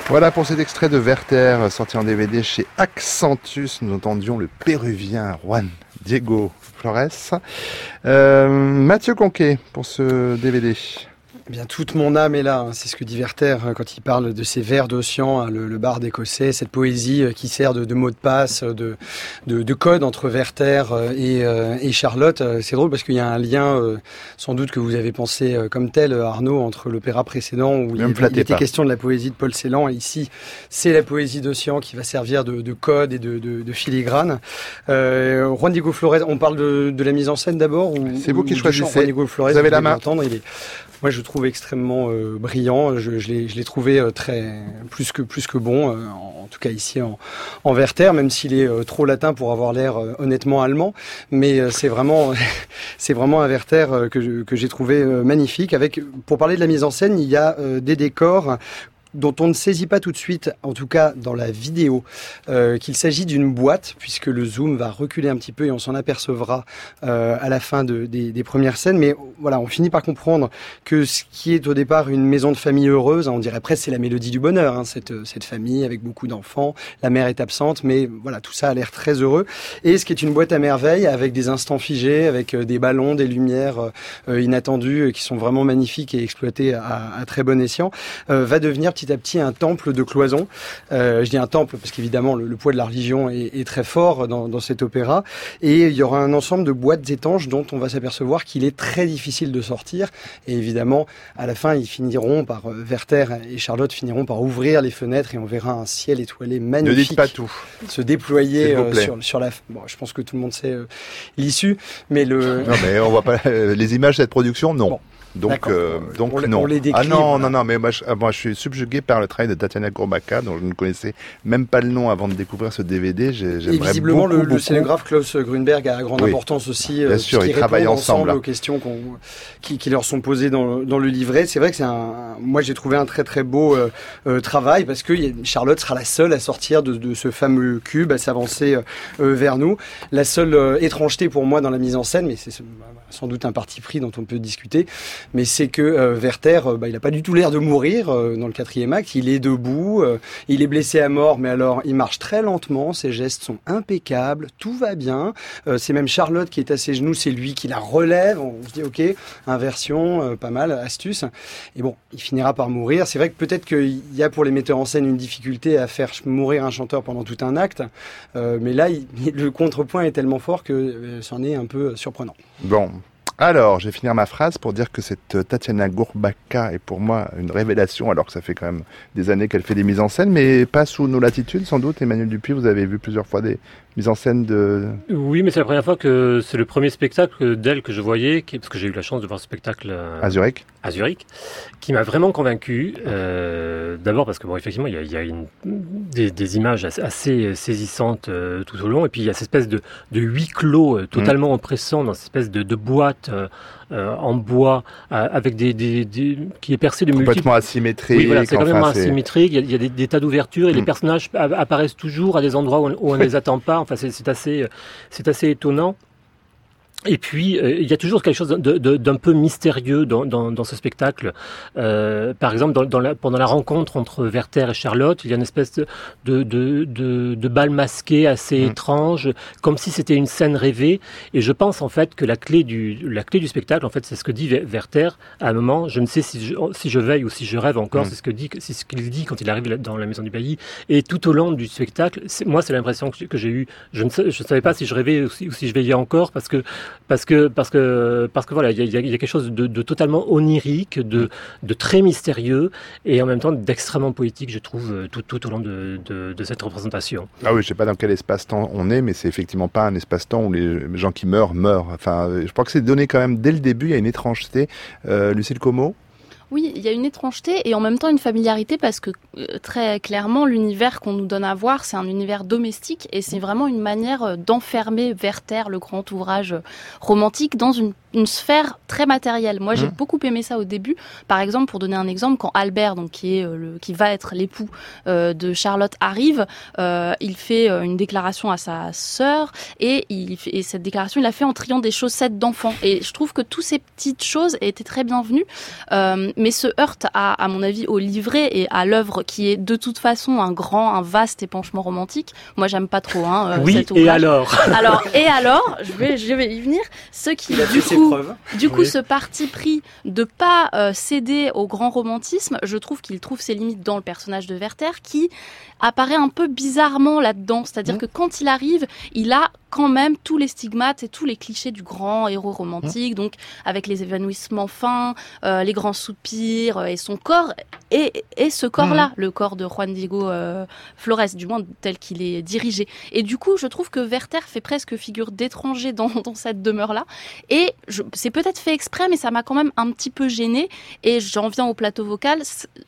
Voilà pour cet extrait de Werther, sorti en D V D chez Accentus. Nous entendions le péruvien Juan Diego Flores. Euh, Mathieu Conquet pour ce D V D. Eh bien, toute mon âme est là, hein. C'est ce que dit Werther hein, quand il parle de ces vers d'Ossian, hein, le, le barde écossais, cette poésie euh, qui sert de, de mot de passe, de, de, de code entre Werther euh, et, euh, et Charlotte. Euh, c'est drôle parce qu'il y a un lien, euh, sans doute que vous avez pensé euh, comme tel, Arnaud, entre l'opéra précédent où il, il était question de la poésie de Paul Celan, et ici, c'est la poésie d'Ossian qui va servir de, de code et de, de, de filigrane. Euh, Juan Diego Flores, on parle de, de la mise en scène d'abord ou, C'est vous qui choisissez. Juan Diego Flores, vous avez la main. Entendre, il est... Moi, je le trouve extrêmement euh, brillant. Je, je l'ai, je l'ai trouvé euh, très plus que plus que bon. Euh, en, en tout cas ici en, en Werther, même s'il est euh, trop latin pour avoir l'air euh, honnêtement allemand. Mais euh, c'est vraiment c'est vraiment un Werther euh, que je, que j'ai trouvé euh, magnifique. Avec, pour parler de la mise en scène, il y a euh, des décors dont on ne saisit pas tout de suite, en tout cas dans la vidéo, euh, qu'il s'agit d'une boîte, puisque le zoom va reculer un petit peu et on s'en apercevra euh, à la fin de, des, des premières scènes. Mais voilà, on finit par comprendre que ce qui est au départ une maison de famille heureuse, on dirait presque c'est la mélodie du bonheur, hein, cette, cette famille avec beaucoup d'enfants, la mère est absente, mais voilà, tout ça a l'air très heureux. Et ce qui est une boîte à merveille, avec des instants figés, avec des ballons, des lumières euh, inattendues, qui sont vraiment magnifiques et exploitées à, à très bon escient, euh, va devenir petit à petit un temple de cloison. Euh, je dis un temple parce qu'évidemment le, le poids de la religion est, est très fort dans, dans cet opéra, et il y aura un ensemble de boîtes étanches dont on va s'apercevoir qu'il est très difficile de sortir, et évidemment à la fin ils finiront par, euh, Werther et Charlotte finiront par ouvrir les fenêtres et on verra un ciel étoilé magnifique. Ne dites pas tout. Se déployer euh, sur, sur la... Bon, je pense que tout le monde sait euh, l'issue, mais le... Non mais on voit pas les images de cette production, non. Bon. Donc, euh, donc on, non. On les décrit, ah non, voilà. non, non, mais moi je, moi je suis subjugué par le travail de Tatiana Gourbaka, dont je ne connaissais même pas le nom avant de découvrir ce D V D. J'ai, j'aimerais Et visiblement, beaucoup, le, beaucoup. le scénographe Klaus Grunberg a grande oui. importance aussi. Bien sûr, ils travaillent ensemble aux questions qu'on, qui, qui leur sont posées dans, dans le livret. C'est vrai que c'est un, moi j'ai trouvé un très très beau euh, euh, travail, parce que Charlotte sera la seule à sortir de, de ce fameux cube, à s'avancer euh, vers nous. La seule euh, étrangeté pour moi dans la mise en scène, mais c'est sans doute un parti pris dont on peut discuter, mais c'est que euh, Werther, euh, bah, il n'a pas du tout l'air de mourir euh, dans le quatrième acte. Il est debout, euh, il est blessé à mort, mais alors il marche très lentement, ses gestes sont impeccables, tout va bien. Euh, c'est même Charlotte qui est à ses genoux, c'est lui qui la relève. On se dit ok, inversion, euh, pas mal, astuce. Et bon, il finira par mourir. C'est vrai que peut-être qu'il y a pour les metteurs en scène une difficulté à faire mourir un chanteur pendant tout un acte, euh, mais là, il, le contrepoint est tellement fort que euh, c'en est un peu surprenant. Bon. Alors, je vais finir ma phrase pour dire que cette Tatiana Gourbaka est pour moi une révélation, alors que ça fait quand même des années qu'elle fait des mises en scène, mais pas sous nos latitudes sans doute. Emmanuel Dupuis, vous avez vu plusieurs fois des mises en scène de... Oui, mais c'est la première fois que c'est le premier spectacle d'elle que je voyais, qui, parce que j'ai eu la chance de voir ce spectacle euh, à Zurich, à Zurich, qui m'a vraiment convaincu. Euh, d'abord parce que bon, effectivement, il y a, il y a une, des, des images assez, assez saisissantes euh, tout au long, et puis il y a cette espèce de, de huis clos euh, totalement mmh. oppressant dans cette espèce de, de boîte euh, euh, en bois euh, avec des, des, des qui est percé de multiples. Complètement asymétrique. Oui, voilà, c'est complètement enfin, asymétrique. Il y a, il y a des, des tas d'ouvertures et mmh. les personnages apparaissent toujours à des endroits où on, où on ne les attend pas. Enfin, c'est, c'est assez, c'est assez étonnant. Et puis, euh, il y a toujours quelque chose de, de, d'un peu mystérieux dans, dans, dans ce spectacle. Euh, par exemple, dans, dans la, pendant la rencontre entre Werther et Charlotte, il y a une espèce de, de, de, de, de bal masqué assez mmh. étrange, comme si c'était une scène rêvée. Et je pense en fait que la clé du, la clé du spectacle, en fait, c'est ce que dit Werther à un moment. Je ne sais si je, si je veille ou si je rêve encore. Mmh. C'est ce que dit, c'est ce qu'il dit quand il arrive dans la maison du bailli. Et tout au long du spectacle, c'est, moi, c'est l'impression que, que j'ai eue. Je ne je savais pas si je rêvais ou si, ou si je veillais encore, parce que Parce que, parce que, parce que voilà, il y a, y a quelque chose de, de totalement onirique, de, de très mystérieux, et en même temps d'extrêmement poétique, je trouve, tout, tout au long de, de, de cette représentation. Ah oui, je sais pas dans quel espace-temps on est, mais c'est effectivement pas un espace-temps où les gens qui meurent, meurent. Enfin, je crois que c'est donné quand même dès le début, il y a une étrangeté. Euh, Lucille Como ? Oui, il y a une étrangeté et en même temps une familiarité, parce que euh, très clairement, l'univers qu'on nous donne à voir, c'est un univers domestique, et c'est vraiment une manière d'enfermer Werther, le grand ouvrage romantique, dans une, une sphère très matérielle. Moi, j'ai mmh. beaucoup aimé ça au début. Par exemple, pour donner un exemple, quand Albert, donc qui est euh, le, qui va être l'époux euh, de Charlotte, arrive, euh, il fait euh, une déclaration à sa sœur, et, il fait, et cette déclaration, il l'a fait en triant des chaussettes d'enfant. Et je trouve que toutes ces petites choses étaient très bienvenues. Euh, mais se heurte à, à mon avis, au livret et à l'œuvre qui est de toute façon un grand, un vaste épanchement romantique. Moi, j'aime pas trop hein, oui, cet ouvrage. Et alors Alors, et alors, je vais, je vais y venir. Ceux qui, du coup, du coup, oui. ce parti pris de pas euh, céder au grand romantisme, je trouve qu'il trouve ses limites dans le personnage de Werther, qui apparaît un peu bizarrement là-dedans. C'est-à-dire mmh. que quand il arrive, il a quand même tous les stigmates et tous les clichés du grand héros romantique, mmh. donc avec les évanouissements fins, euh, les grands soupirs euh, et son corps, et, et ce corps-là, mmh. le corps de Juan Diego euh, Flores, du moins tel qu'il est dirigé. Et du coup, je trouve que Werther fait presque figure d'étranger dans, dans cette demeure-là. Et je, c'est peut-être fait exprès, mais ça m'a quand même un petit peu gênée. Et j'en viens au plateau vocal.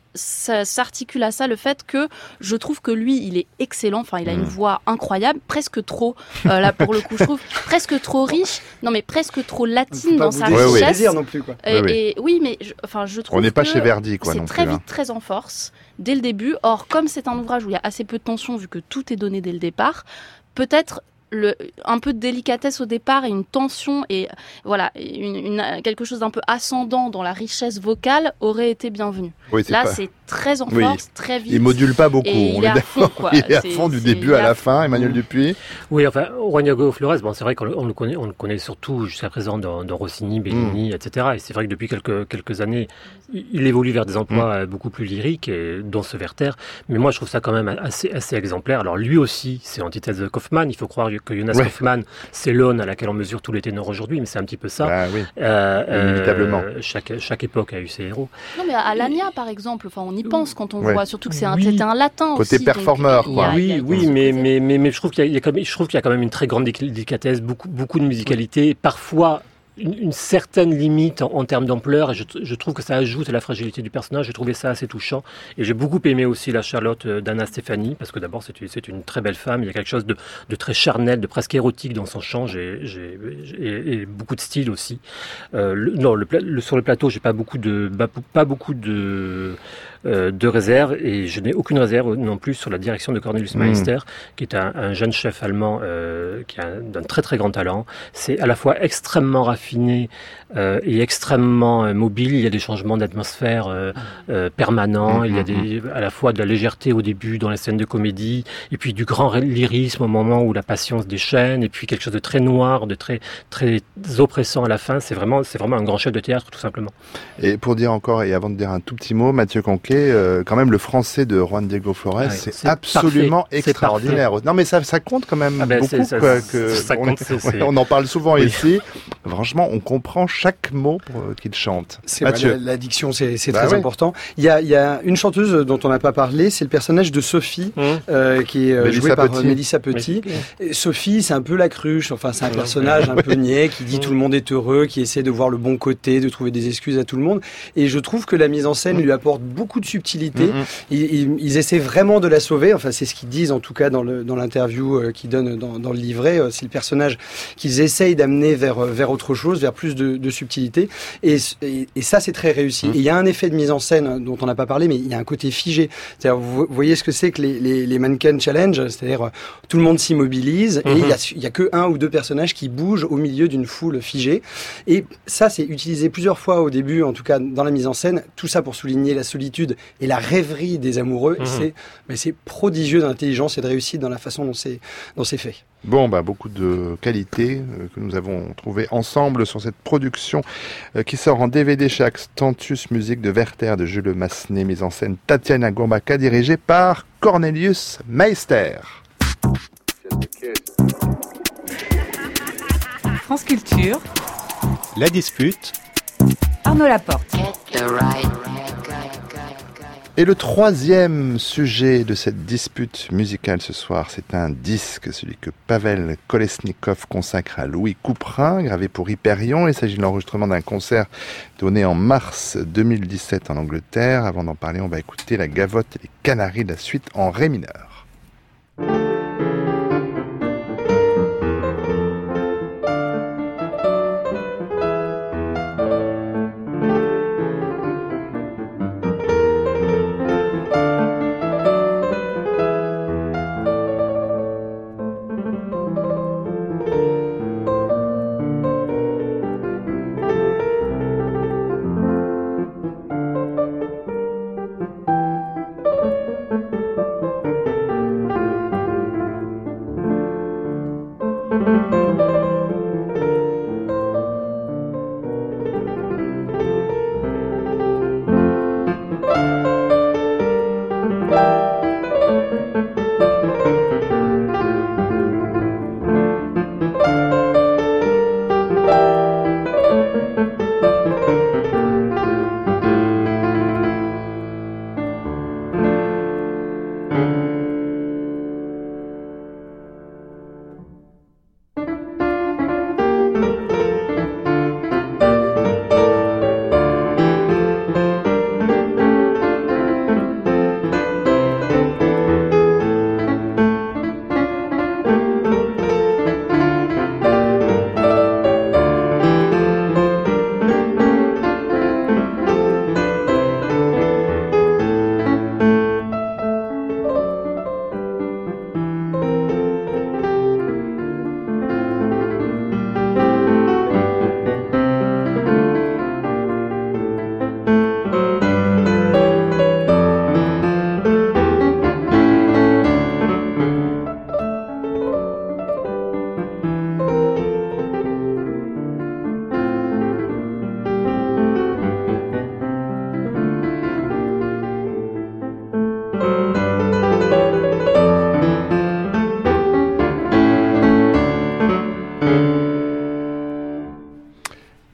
Ça s'articule à ça le fait que je trouve que lui il est excellent, enfin il a une voix incroyable, presque trop euh, là pour le coup je trouve presque trop riche, non mais presque trop latine dans sa richesse ouais, ouais. non plus, quoi. Et, oui, oui. et oui mais je, enfin je trouve on n'est pas que chez Verdi quoi c'est non très plus, vite hein. très en force dès le début. Or comme c'est un ouvrage où il y a assez peu de tension vu que tout est donné dès le départ, peut-être Le, un peu de délicatesse au départ et une tension et voilà une, une, quelque chose d'un peu ascendant dans la richesse vocale aurait été bienvenu. Oui, c'est là pas... c'est très en oui. force, très vite. Il module pas beaucoup. Et on il est, est à fond, quoi. Il est à c'est, fond du c'est, début à la fond. fin, Emmanuel Dupuis. Oui, enfin, Juan Diego Flores, bon, c'est vrai qu'on on le connaît, on le connaît surtout jusqu'à présent dans, dans Rossini, Bellini, mm. et cetera. Et c'est vrai que depuis quelques quelques années, il évolue vers des emplois mm. beaucoup plus lyriques, et, dont ce Werther. Mais moi, je trouve ça quand même assez assez exemplaire. Alors lui aussi, c'est l'antithèse de Kaufmann. Il faut croire que Jonas ouais. Kaufmann, c'est l'aune à laquelle on mesure tous les ténors aujourd'hui, mais c'est un petit peu ça. Bah, oui. euh, Inévitablement. Euh, chaque chaque époque a eu ses héros. Non, mais à Lania, par exemple, enfin, on y pense quand on ouais. voit, surtout que c'est un, oui. c'était un latin côté aussi. performeur, donc, quoi. a, oui, oui, mais, mais, mais, mais je trouve qu'il y a, il y a quand même, je trouve qu'il y a quand même une très grande délicatesse, beaucoup, beaucoup de musicalité, parfois une, une certaine limite en, en termes d'ampleur, et je, je trouve que ça ajoute à la fragilité du personnage. J'ai trouvé ça assez touchant, et j'ai beaucoup aimé aussi la Charlotte d'Anna Stefani, parce que d'abord c'est une, c'est une très belle femme, il y a quelque chose de, de très charnel, de presque érotique dans son chant, j'ai, j'ai, j'ai, et beaucoup de style aussi. Euh, le, non, le, le, sur le plateau, j'ai pas beaucoup de, pas beaucoup de Euh, de réserve, et je n'ai aucune réserve non plus sur la direction de Cornelius Meister, mmh. qui est un, un jeune chef allemand euh, qui a un, d'un très très grand talent. C'est à la fois extrêmement raffiné euh, et extrêmement euh, mobile. Il y a des changements d'atmosphère euh, euh, permanents. Mmh. Il y a des, à la fois de la légèreté au début dans les scènes de comédie, et puis du grand lyrisme au moment où la passion se déchaîne, et puis quelque chose de très noir, de très très oppressant à la fin. C'est vraiment c'est vraiment un grand chef de théâtre, tout simplement. Et pour dire encore, et avant de dire un tout petit mot, Mathieu Conquet, Euh, quand même le français de Juan Diego Flores, ouais, c'est, c'est absolument parfait. extraordinaire. C'est non mais ça, ça compte quand même ah ben beaucoup. C'est, ça, quoi, que ça on, compte, c'est, c'est... on en parle souvent oui. ici. Franchement, on comprend chaque mot pour, euh, qu'il chante. C'est Mathieu. La, la diction, c'est, c'est bah très ouais. important. Il y, a, il y a une chanteuse dont on n'a pas parlé, c'est le personnage de Sophie, mmh. euh, qui est euh, jouée par Petit. Mélissa Petit. Oui. Sophie, c'est un peu la cruche. Enfin, c'est un personnage un peu niais qui dit mmh. tout le monde est heureux, qui essaie de voir le bon côté, de trouver des excuses à tout le monde. Et je trouve que la mise en scène mmh. lui apporte beaucoup de subtilité. Mmh. Ils, ils, ils essaient vraiment de la sauver. Enfin, c'est ce qu'ils disent en tout cas dans, le, dans l'interview euh, qu'ils donnent dans, dans le livret. Euh, c'est le personnage qu'ils essayent d'amener vers, vers autre chose, vers plus de, de subtilité. Et, et, et ça, c'est très réussi. Mmh. Et il y a un effet de mise en scène dont on n'a pas parlé, mais il y a un côté figé. C'est-à-dire, vous, vous voyez ce que c'est que les, les, les mannequin challenge, c'est-à-dire euh, tout le monde s'immobilise mmh. et il y a, il y a que un ou deux personnages qui bougent au milieu d'une foule figée. Et ça, c'est utilisé plusieurs fois au début, en tout cas dans la mise en scène. Tout ça pour souligner la solitude et la rêverie des amoureux. Mmh. Et c'est, mais c'est prodigieux d'intelligence et de réussite dans la façon dont c'est, dont c'est fait. Bon, bah, beaucoup de qualités euh, que nous avons trouvées ensemble sur cette production euh, qui sort en D V D chez Actantus, musique de Werther de Jules Massenet, mise en scène Tatiana Gourbaka, dirigée par Cornelius Meister. France Culture. La dispute. Arnaud Laporte. Et le troisième sujet de cette dispute musicale ce soir, c'est un disque, celui que Pavel Kolesnikov consacre à Louis Couperin, gravé pour Hyperion. Il s'agit de l'enregistrement d'un concert donné en mars deux mille dix-sept en Angleterre. Avant d'en parler, on va écouter la gavotte et les Canaries de la suite en ré mineur.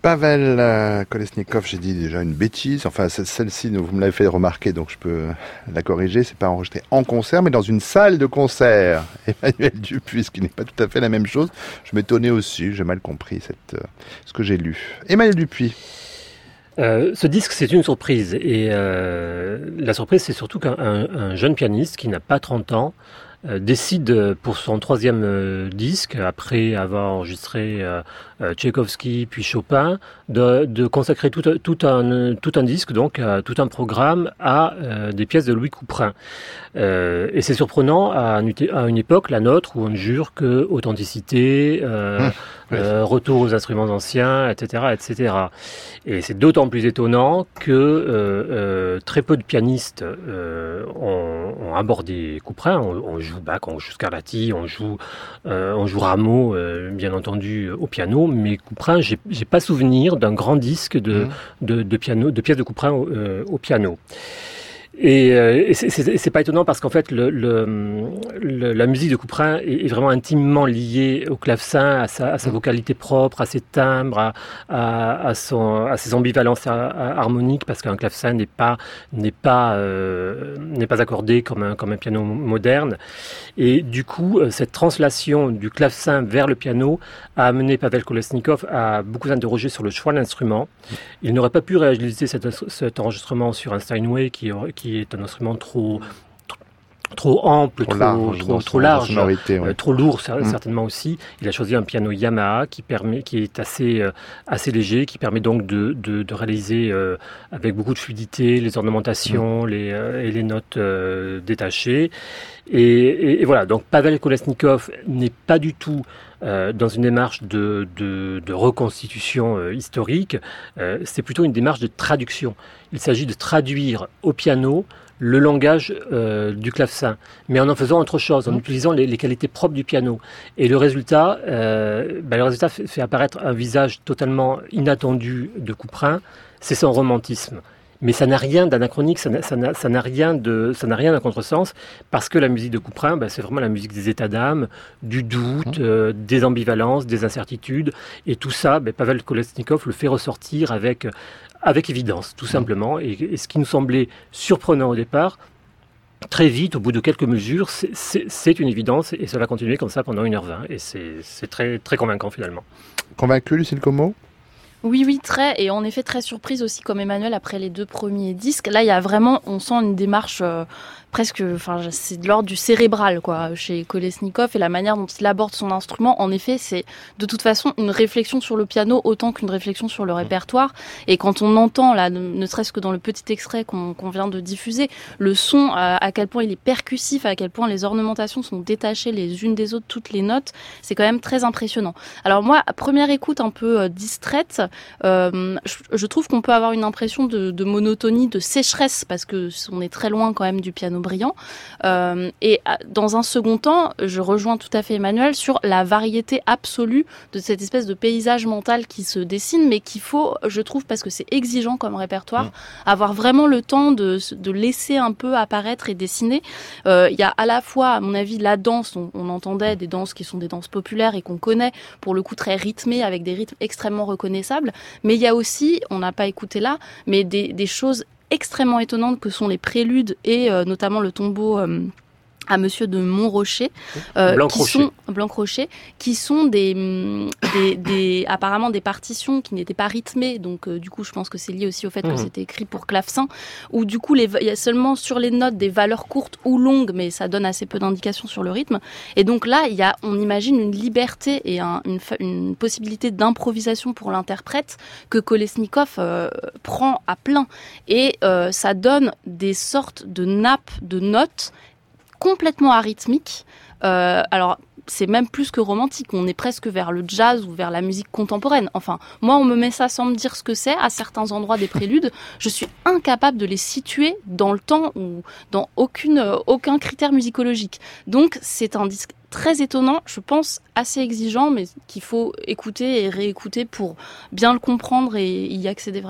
Pavel euh, Kolesnikov, j'ai dit déjà une bêtise. Enfin, celle-ci, vous me l'avez fait remarquer, donc je peux la corriger. C'est pas enregistré en concert, mais dans une salle de concert. Emmanuel Dupuis, ce qui n'est pas tout à fait la même chose. Je m'étonnais aussi, j'ai mal compris cette, euh, ce que j'ai lu. Emmanuel Dupuis. Euh, ce disque, c'est une surprise. Et euh, la surprise, c'est surtout qu'un un, un jeune pianiste qui n'a pas trente ans euh, décide pour son troisième euh, disque, après avoir enregistré euh, euh, Tchaïkovski puis Chopin, de, de consacrer tout, tout, un, tout un disque, donc euh, tout un programme à euh, des pièces de Louis Couperin. Euh, et c'est surprenant à une, à une époque, la nôtre, où on ne jure que authenticité, euh, oui. euh, retour aux instruments anciens, et cetera, et cetera. Et c'est d'autant plus étonnant que euh, euh, très peu de pianistes euh, ont, ont abordé Couperin. On, on joue Bach, on joue Scarlatti, on joue, euh, on joue Rameau, euh, bien entendu, au piano. Mais Couperin, j'ai, j'ai pas souvenir d'un grand disque de, mmh. de, de piano, de pièces de Couperin au, euh, au piano. Et, euh, et c'est, c'est, c'est pas étonnant parce qu'en fait, le, le, le, la musique de Couperin est, est vraiment intimement liée au clavecin, à sa, à sa vocalité propre, à ses timbres, à, à, à, son, à ses ambivalences harmoniques, parce qu'un clavecin n'est pas n'est pas euh, n'est pas accordé comme un comme un piano moderne. Et du coup, cette translation du clavecin vers le piano a amené Pavel Kolesnikov à beaucoup s'interroger sur le choix de l'instrument. Il n'aurait pas pu réaliser cet, cet enregistrement sur un Steinway qui, qui qui est un instrument trop trop ample, trop, trop large, trop, trop, large sonorité, ouais. euh, trop lourd mmh. certainement aussi. Il a choisi un piano Yamaha qui permet, qui est assez euh, assez léger, qui permet donc de de, de réaliser euh, avec beaucoup de fluidité les ornementations, mmh. les euh, et les notes euh, détachées. Et, et, et voilà. Donc Pavel Kolesnikov n'est pas du tout Euh, dans une démarche de, de, de reconstitution euh, historique, euh, c'est plutôt une démarche de traduction. Il s'agit de traduire au piano le langage euh, du clavecin, mais en en faisant autre chose, en mmh. utilisant les, les qualités propres du piano. Et le résultat, euh, ben le résultat fait, fait apparaître un visage totalement inattendu de Couperin, c'est son romantisme. Mais ça n'a rien d'anachronique, ça n'a, ça n'a, ça n'a rien de, ça n'a rien d'un contresens, parce que la musique de Couperin, ben, c'est vraiment la musique des états d'âme, du doute, euh, des ambivalences, des incertitudes, et tout ça, ben, Pavel Kolesnikov le fait ressortir avec, avec évidence, tout simplement. Et, et ce qui nous semblait surprenant au départ, très vite, au bout de quelques mesures, c'est, c'est, c'est une évidence, et ça va continuer comme ça pendant une heure vingt, et c'est, c'est très, très convaincant finalement. Convaincu, Lucille Como ? Oui, oui, très. Et en effet, très surprise aussi, comme Emmanuel, après les deux premiers disques. Là, il y a vraiment, on sent une démarche euh, presque, enfin, c'est de l'ordre du cérébral, quoi, chez Kolesnikov, et la manière dont il aborde son instrument. En effet, c'est de toute façon une réflexion sur le piano autant qu'une réflexion sur le répertoire. Et quand on entend, là, ne, ne serait-ce que dans le petit extrait qu'on, qu'on vient de diffuser, le son, à, à quel point il est percussif, à quel point les ornementations sont détachées les unes des autres, toutes les notes, c'est quand même très impressionnant. Alors moi, première écoute un peu euh, distraite, Euh, je, je trouve qu'on peut avoir une impression de, de monotonie, de sécheresse, parce que on est très loin quand même du piano brillant. Euh, et dans un second temps, je rejoins tout à fait Emmanuel sur la variété absolue de cette espèce de paysage mental qui se dessine, mais qu'il faut, je trouve, parce que c'est exigeant comme répertoire, mmh. avoir vraiment le temps de, de laisser un peu apparaître et dessiner. Il euh, y a à la fois, à mon avis, la danse. On, on entendait des danses qui sont des danses populaires et qu'on connaît, pour le coup très rythmées, avec des rythmes extrêmement reconnaissables. Mais il y a aussi, on n'a pas écouté là, mais des, des choses extrêmement étonnantes que sont les préludes et euh, notamment le tombeau euh, à Monsieur de Montrocher, euh, qui sont Blanc-Rocher, qui sont des, des, des apparemment des partitions qui n'étaient pas rythmées. Donc euh, du coup, je pense que c'est lié aussi au fait mmh. que c'était écrit pour clavecin, où du coup, il y a seulement sur les notes des valeurs courtes ou longues, mais ça donne assez peu d'indications sur le rythme. Et donc là, il y a, on imagine une liberté et un, une, une possibilité d'improvisation pour l'interprète que Kolesnikov euh, prend à plein. Et euh, ça donne des sortes de nappes de notes complètement arythmique. Euh, alors, c'est même plus que romantique. On est presque vers le jazz ou vers la musique contemporaine. Enfin, moi, on me met ça sans me dire ce que c'est. À certains endroits des préludes, je suis incapable de les situer dans le temps ou dans aucune, aucun critère musicologique. Donc, c'est un disque très étonnant, je pense assez exigeant, mais qu'il faut écouter et réécouter pour bien le comprendre et y accéder vraiment.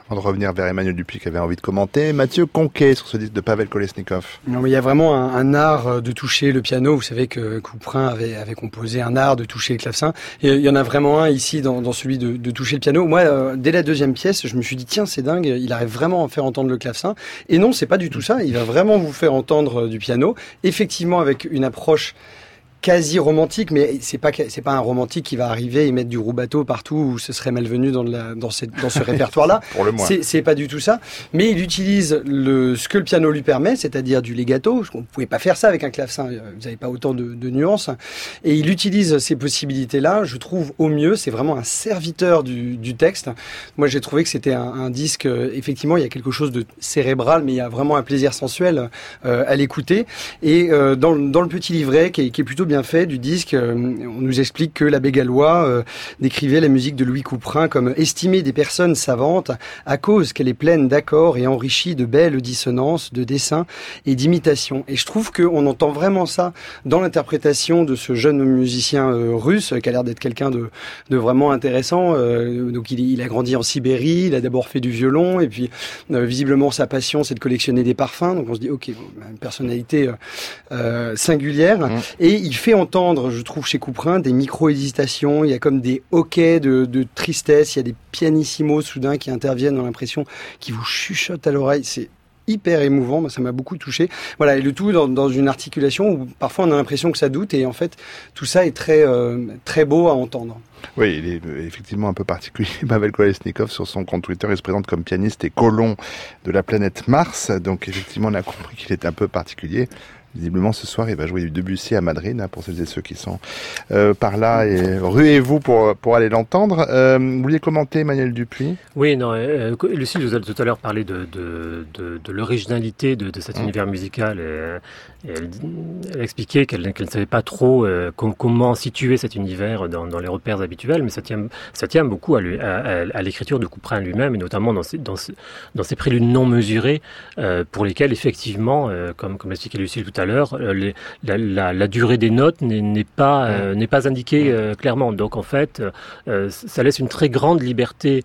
Avant de revenir vers Emmanuel Dupuis qui avait envie de commenter, Mathieu Conquet sur ce disque de Pavel Kolesnikov. Non, mais il y a vraiment un, un art de toucher le piano. Vous savez que Couperin avait, avait composé un art de toucher le clavecin. Et il y en a vraiment un ici dans, dans celui de, de toucher le piano. Moi, euh, dès la deuxième pièce, je me suis dit tiens, c'est dingue, il arrive vraiment à faire entendre le clavecin. Et non, c'est pas du tout ça. Il va vraiment vous faire entendre du piano. Effectivement, avec une approche quasi romantique, mais c'est pas c'est pas un romantique qui va arriver et mettre du roubateau partout où ce serait malvenu dans la dans cette dans ce répertoire-là. Pour le moins. C'est c'est pas du tout ça, mais il utilise le ce que le piano lui permet, c'est-à-dire du legato. Vous pouvez pas faire ça avec un clavecin, vous n'avez pas autant de, de nuances. Et il utilise ces possibilités-là. Je trouve au mieux, c'est vraiment un serviteur du du texte. Moi, j'ai trouvé que c'était un, un disque. Effectivement, il y a quelque chose de cérébral, mais il y a vraiment un plaisir sensuel euh, à l'écouter. Et euh, dans dans le petit livret qui est, qui est plutôt bien fait du disque, euh, on nous explique que l'abbé Gallois euh, décrivait la musique de Louis Couperin comme estimée des personnes savantes à cause qu'elle est pleine d'accords et enrichie de belles dissonances, de dessins et d'imitations. Et je trouve qu'on entend vraiment ça dans l'interprétation de ce jeune musicien euh, russe qui a l'air d'être quelqu'un de, de vraiment intéressant. Euh, donc il, il a grandi en Sibérie, il a d'abord fait du violon et puis euh, visiblement sa passion c'est de collectionner des parfums. Donc on se dit ok, bon, une personnalité euh, singulière. Mmh. Et il fait entendre, je trouve, chez Couperin, des micro-hésitations, il y a comme des hoquets de, de tristesse, il y a des pianissimos soudain qui interviennent, dans l'impression qui vous chuchotent à l'oreille, c'est hyper émouvant, moi, ça m'a beaucoup touché. Voilà, et le tout dans, dans une articulation où parfois on a l'impression que ça doute, et en fait, tout ça est très, euh, très beau à entendre. Oui, il est effectivement un peu particulier. Pavel Kolesnikov, sur son compte Twitter, il se présente comme pianiste et colon de la planète Mars, donc effectivement, on a compris qu'il est un peu particulier. Visiblement, ce soir, il va jouer du Debussy à Madrid, hein, pour celles et ceux qui sont euh, par là. Et ruez-vous pour pour aller l'entendre. Euh, vous vouliez commenter, Emmanuel Dupuis ? Oui, non. Euh, Lucie vous a tout à l'heure parlé de de de, de l'originalité de, de cet mmh. univers musical. Et, et elle, elle expliquait qu'elle qu'elle ne savait pas trop euh, com- comment situer cet univers dans, dans les repères habituels, mais ça tient ça tient beaucoup à, lui, à, à, à l'écriture de Couperin lui-même, et notamment dans ses dans ses, dans ses préludes non mesurés, euh, pour lesquels effectivement, euh, comme comme l'expliquait Lucie tout à l'heure, l'heure, les, la, la, la durée des notes n'est, n'est pas euh, n'est pas indiquée euh, clairement. Donc en fait, euh, ça laisse une très grande liberté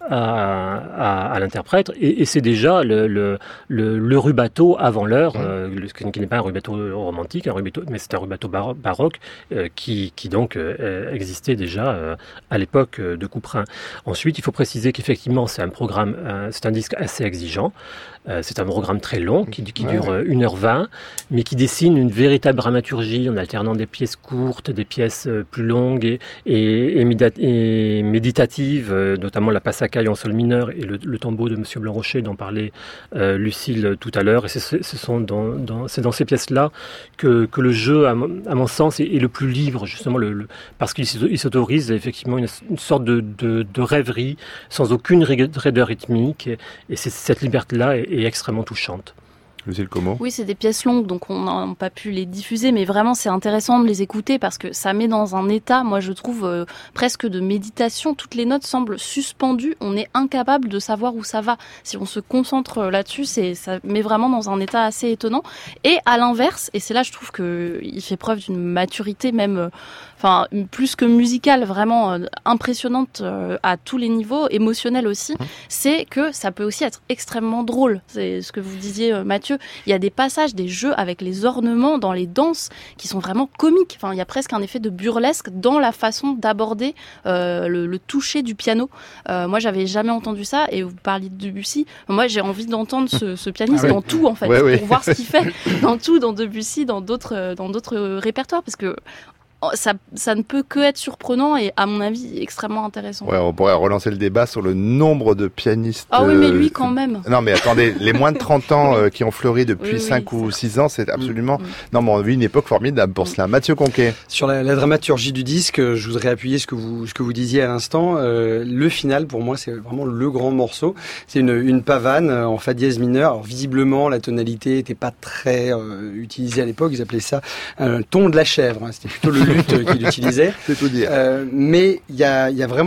à, à, à l'interprète, et, et c'est déjà le, le, le, le rubato avant l'heure, euh, le, qui n'est pas un rubato romantique, un rubato, mais c'est un rubato bar- baroque euh, qui, qui donc euh, existait déjà euh, à l'époque de Couperin. Ensuite, il faut préciser qu'effectivement, c'est un programme, euh, c'est un disque assez exigeant. Euh, c'est un programme très long qui, qui dure ouais. une heure vingt, mais qui dessine une véritable dramaturgie en alternant des pièces courtes, des pièces plus longues et, et, et, médita- et méditatives, euh, notamment la Passacaille en sol mineur et le, le tombeau de Monsieur Blanc-Rocher dont parlait euh, Lucille tout à l'heure. Et c'est, ce sont dans, dans, c'est dans ces pièces-là que, que le jeu, à mon, à mon sens, est, est le plus libre, justement, le, le, parce qu'il s'autorise effectivement une, une sorte de, de, de rêverie sans aucune raideur rythmique. Et, et c'est, cette liberté-là est, est extrêmement touchante. Lucille Como. Oui, c'est des pièces longues, donc on n'a pas pu les diffuser, mais vraiment c'est intéressant de les écouter parce que ça met dans un état, moi je trouve, euh, presque de méditation. Toutes les notes semblent suspendues, on est incapable de savoir où ça va. Si on se concentre là-dessus, c'est, ça met vraiment dans un état assez étonnant. Et à l'inverse, et c'est là je trouve qu'il fait preuve d'une maturité même... Euh, Enfin, plus que musicale, vraiment euh, impressionnante euh, à tous les niveaux, émotionnelle aussi, mmh. c'est que ça peut aussi être extrêmement drôle. C'est ce que vous disiez, euh, Mathieu. Il y a des passages, des jeux avec les ornements dans les danses qui sont vraiment comiques. Enfin, il y a presque un effet de burlesque dans la façon d'aborder euh, le, le toucher du piano. Euh, moi, j'avais jamais entendu ça, et vous parliez de Debussy. Moi, j'ai envie d'entendre ce, ce pianiste ah ouais. dans tout, en fait, ouais, pour ouais. voir ce qu'il fait dans tout, dans Debussy, dans d'autres, dans d'autres répertoires, parce que Ça, ça ne peut que être surprenant et, à mon avis, extrêmement intéressant. Ouais, on pourrait relancer le débat sur le nombre de pianistes. Ah oui, mais lui, euh, quand même. Non, mais attendez, les moins de trente ans oui. euh, qui ont fleuri depuis oui, cinq oui, ou six ans, c'est absolument... Mmh. Non, mais on vit une époque formidable pour mmh. cela. Mathieu Conquet. Sur la, la dramaturgie du disque, je voudrais appuyer ce que vous, ce que vous disiez à l'instant. Euh, le final, pour moi, c'est vraiment le grand morceau. C'est une, une pavane en fa dièse mineur. Alors, visiblement, la tonalité n'était pas très euh, utilisée à l'époque. Ils appelaient ça un ton de la chèvre. Hein. C'était plutôt le luth qu'il utilisait. C'est tout dire. Euh, mais il y a, y a vraiment que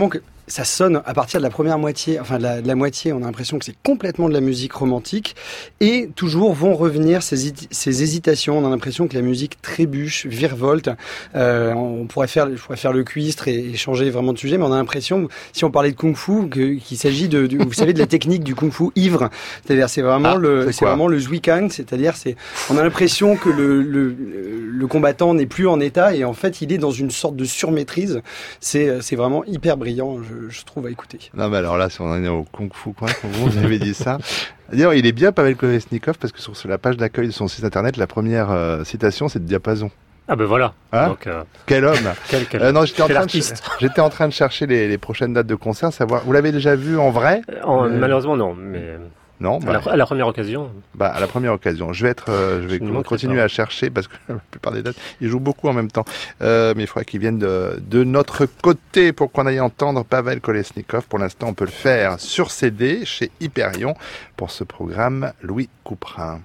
ça sonne à partir de la première moitié, enfin de la, de la moitié, on a l'impression que c'est complètement de la musique romantique, et toujours vont revenir ces, ces hésitations. On a l'impression que la musique trébuche, virevolte. Euh, on pourrait faire, je pourrais faire le cuistre et, et changer vraiment de sujet, mais on a l'impression, si on parlait de kung-fu, que, qu'il s'agit de, de, vous savez, de la technique du kung-fu ivre. C'est-à-dire, c'est vraiment ah, le, c'est, c'est vraiment le zhuikang, c'est-à-dire, c'est, on a l'impression que le, le, le combattant n'est plus en état, et en fait, il est dans une sorte de surmaîtrise. C'est, c'est vraiment hyper brillant. Je, je trouve, à écouter. Non, mais alors là, si on en est au kung-fu, quoi, vous avez dit ça. D'ailleurs, il est bien, Pavel Kolesnikov, parce que sur la page d'accueil de son site internet, la première euh, citation, c'est de Diapason. Ah ben voilà. Hein Donc, euh... Quel homme. quel, quel, euh, non, j'étais, en quel train de, j'étais en train de chercher les, les prochaines dates de concert, savoir. Vous l'avez déjà vu en vrai? en, euh... Malheureusement, non. Mais... Non, bah, à, la, à la première occasion. Bah, à la première occasion. Je vais être, euh, je vais je continuer à chercher parce que la plupart des dates, ils jouent beaucoup en même temps. Euh, mais il faudrait qu'ils viennent de, de notre côté pour qu'on aille entendre Pavel Kolesnikov. Pour l'instant, on peut le faire sur C D chez Hyperion pour ce programme Louis Couperin.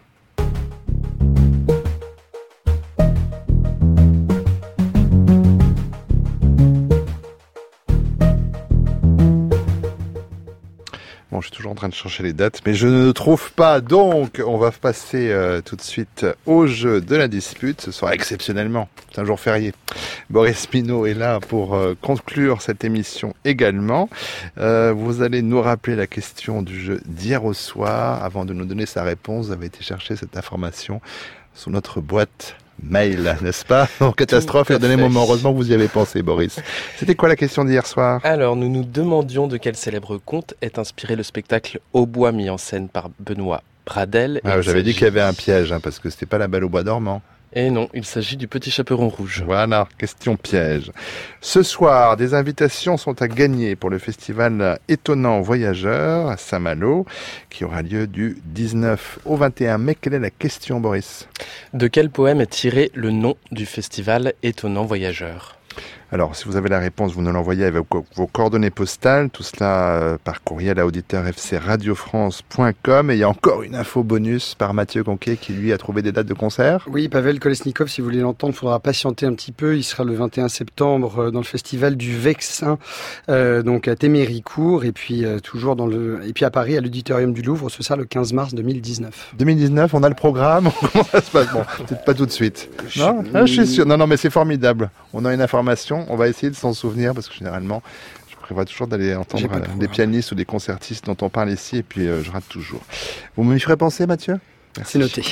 Bon, je suis toujours en train de chercher les dates, mais je ne trouve pas. Donc, on va passer euh, tout de suite au jeu de la dispute. Ce soir, exceptionnellement, c'est un jour férié. Boris Minot est là pour euh, conclure cette émission également. Euh, vous allez nous rappeler la question du jeu d'hier au soir. Avant de nous donner sa réponse, vous avez été chercher cette information sous notre boîte mail, n'est-ce pas? En catastrophe, et au dernier moment, heureusement que vous y avez pensé, Boris. C'était quoi la question d'hier soir? Alors, nous nous demandions de quel célèbre conte est inspiré le spectacle Au bois mis en scène par Benoît Bradel. Ah, j'avais dit qu'il y avait un piège, hein, parce que c'était pas La Belle au bois dormant. Et non, il s'agit du Petit Chaperon rouge. Voilà, question piège. Ce soir, des invitations sont à gagner pour le festival Étonnant Voyageur à Saint-Malo, qui aura lieu du dix-neuf au vingt et un mai. Quelle est la question, Boris? De quel poème est tiré le nom du festival Étonnant Voyageur? Alors, si vous avez la réponse, vous nous l'envoyez avec vos coordonnées postales, tout cela euh, par courriel à auditeur f c radio france point com. Et il y a encore une info bonus par Mathieu Conquet qui, lui, a trouvé des dates de concert. Oui, Pavel Kolesnikov, si vous voulez l'entendre, il faudra patienter un petit peu. Il sera le vingt et un septembre dans le festival du Vexin, euh, donc à Téméricourt, et puis euh, toujours dans le, et puis à Paris, à l'Auditorium du Louvre. Ce sera le quinze mars deux mille dix-neuf. deux mille dix-neuf, on a le programme. Comment ça se passe? Bon, peut-être pas tout de suite. Non, ah, je suis sûr. Non, non, mais c'est formidable. On a une information. On va essayer de s'en souvenir parce que généralement, je prévois toujours d'aller entendre euh, des pianistes ou des concertistes dont on parle ici et puis euh, je rate toujours. Vous m'y ferez penser, Mathieu? Merci. C'est noté.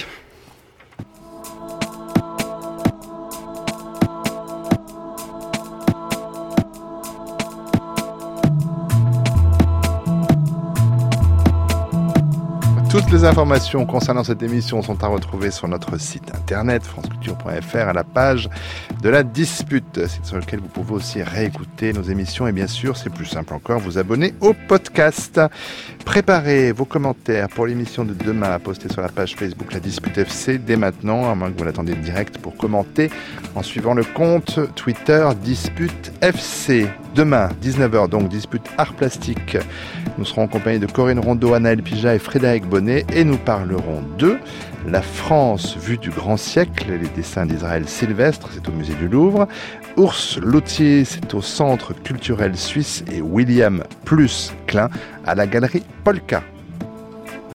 Toutes les informations concernant cette émission sont à retrouver sur notre site internet franceculture point f r à la page de la dispute, site sur lequel vous pouvez aussi réécouter nos émissions et bien sûr, c'est plus simple encore, vous abonner au podcast. Préparez vos commentaires pour l'émission de demain à poster sur la page Facebook La Dispute F C dès maintenant, à moins que vous l'attendiez direct pour commenter en suivant le compte Twitter Dispute F C. Demain, dix-neuf heures, donc Dispute Art Plastique. Nous serons en compagnie de Corinne Rondeau, Anaël Pija et Frédéric Bonnet et nous parlerons de la France vue du grand siècle, les dessins d'Israël Sylvestre, c'est au musée du Louvre. Ours Lautier, c'est au centre culturel suisse et William plus Klein à la galerie Polka.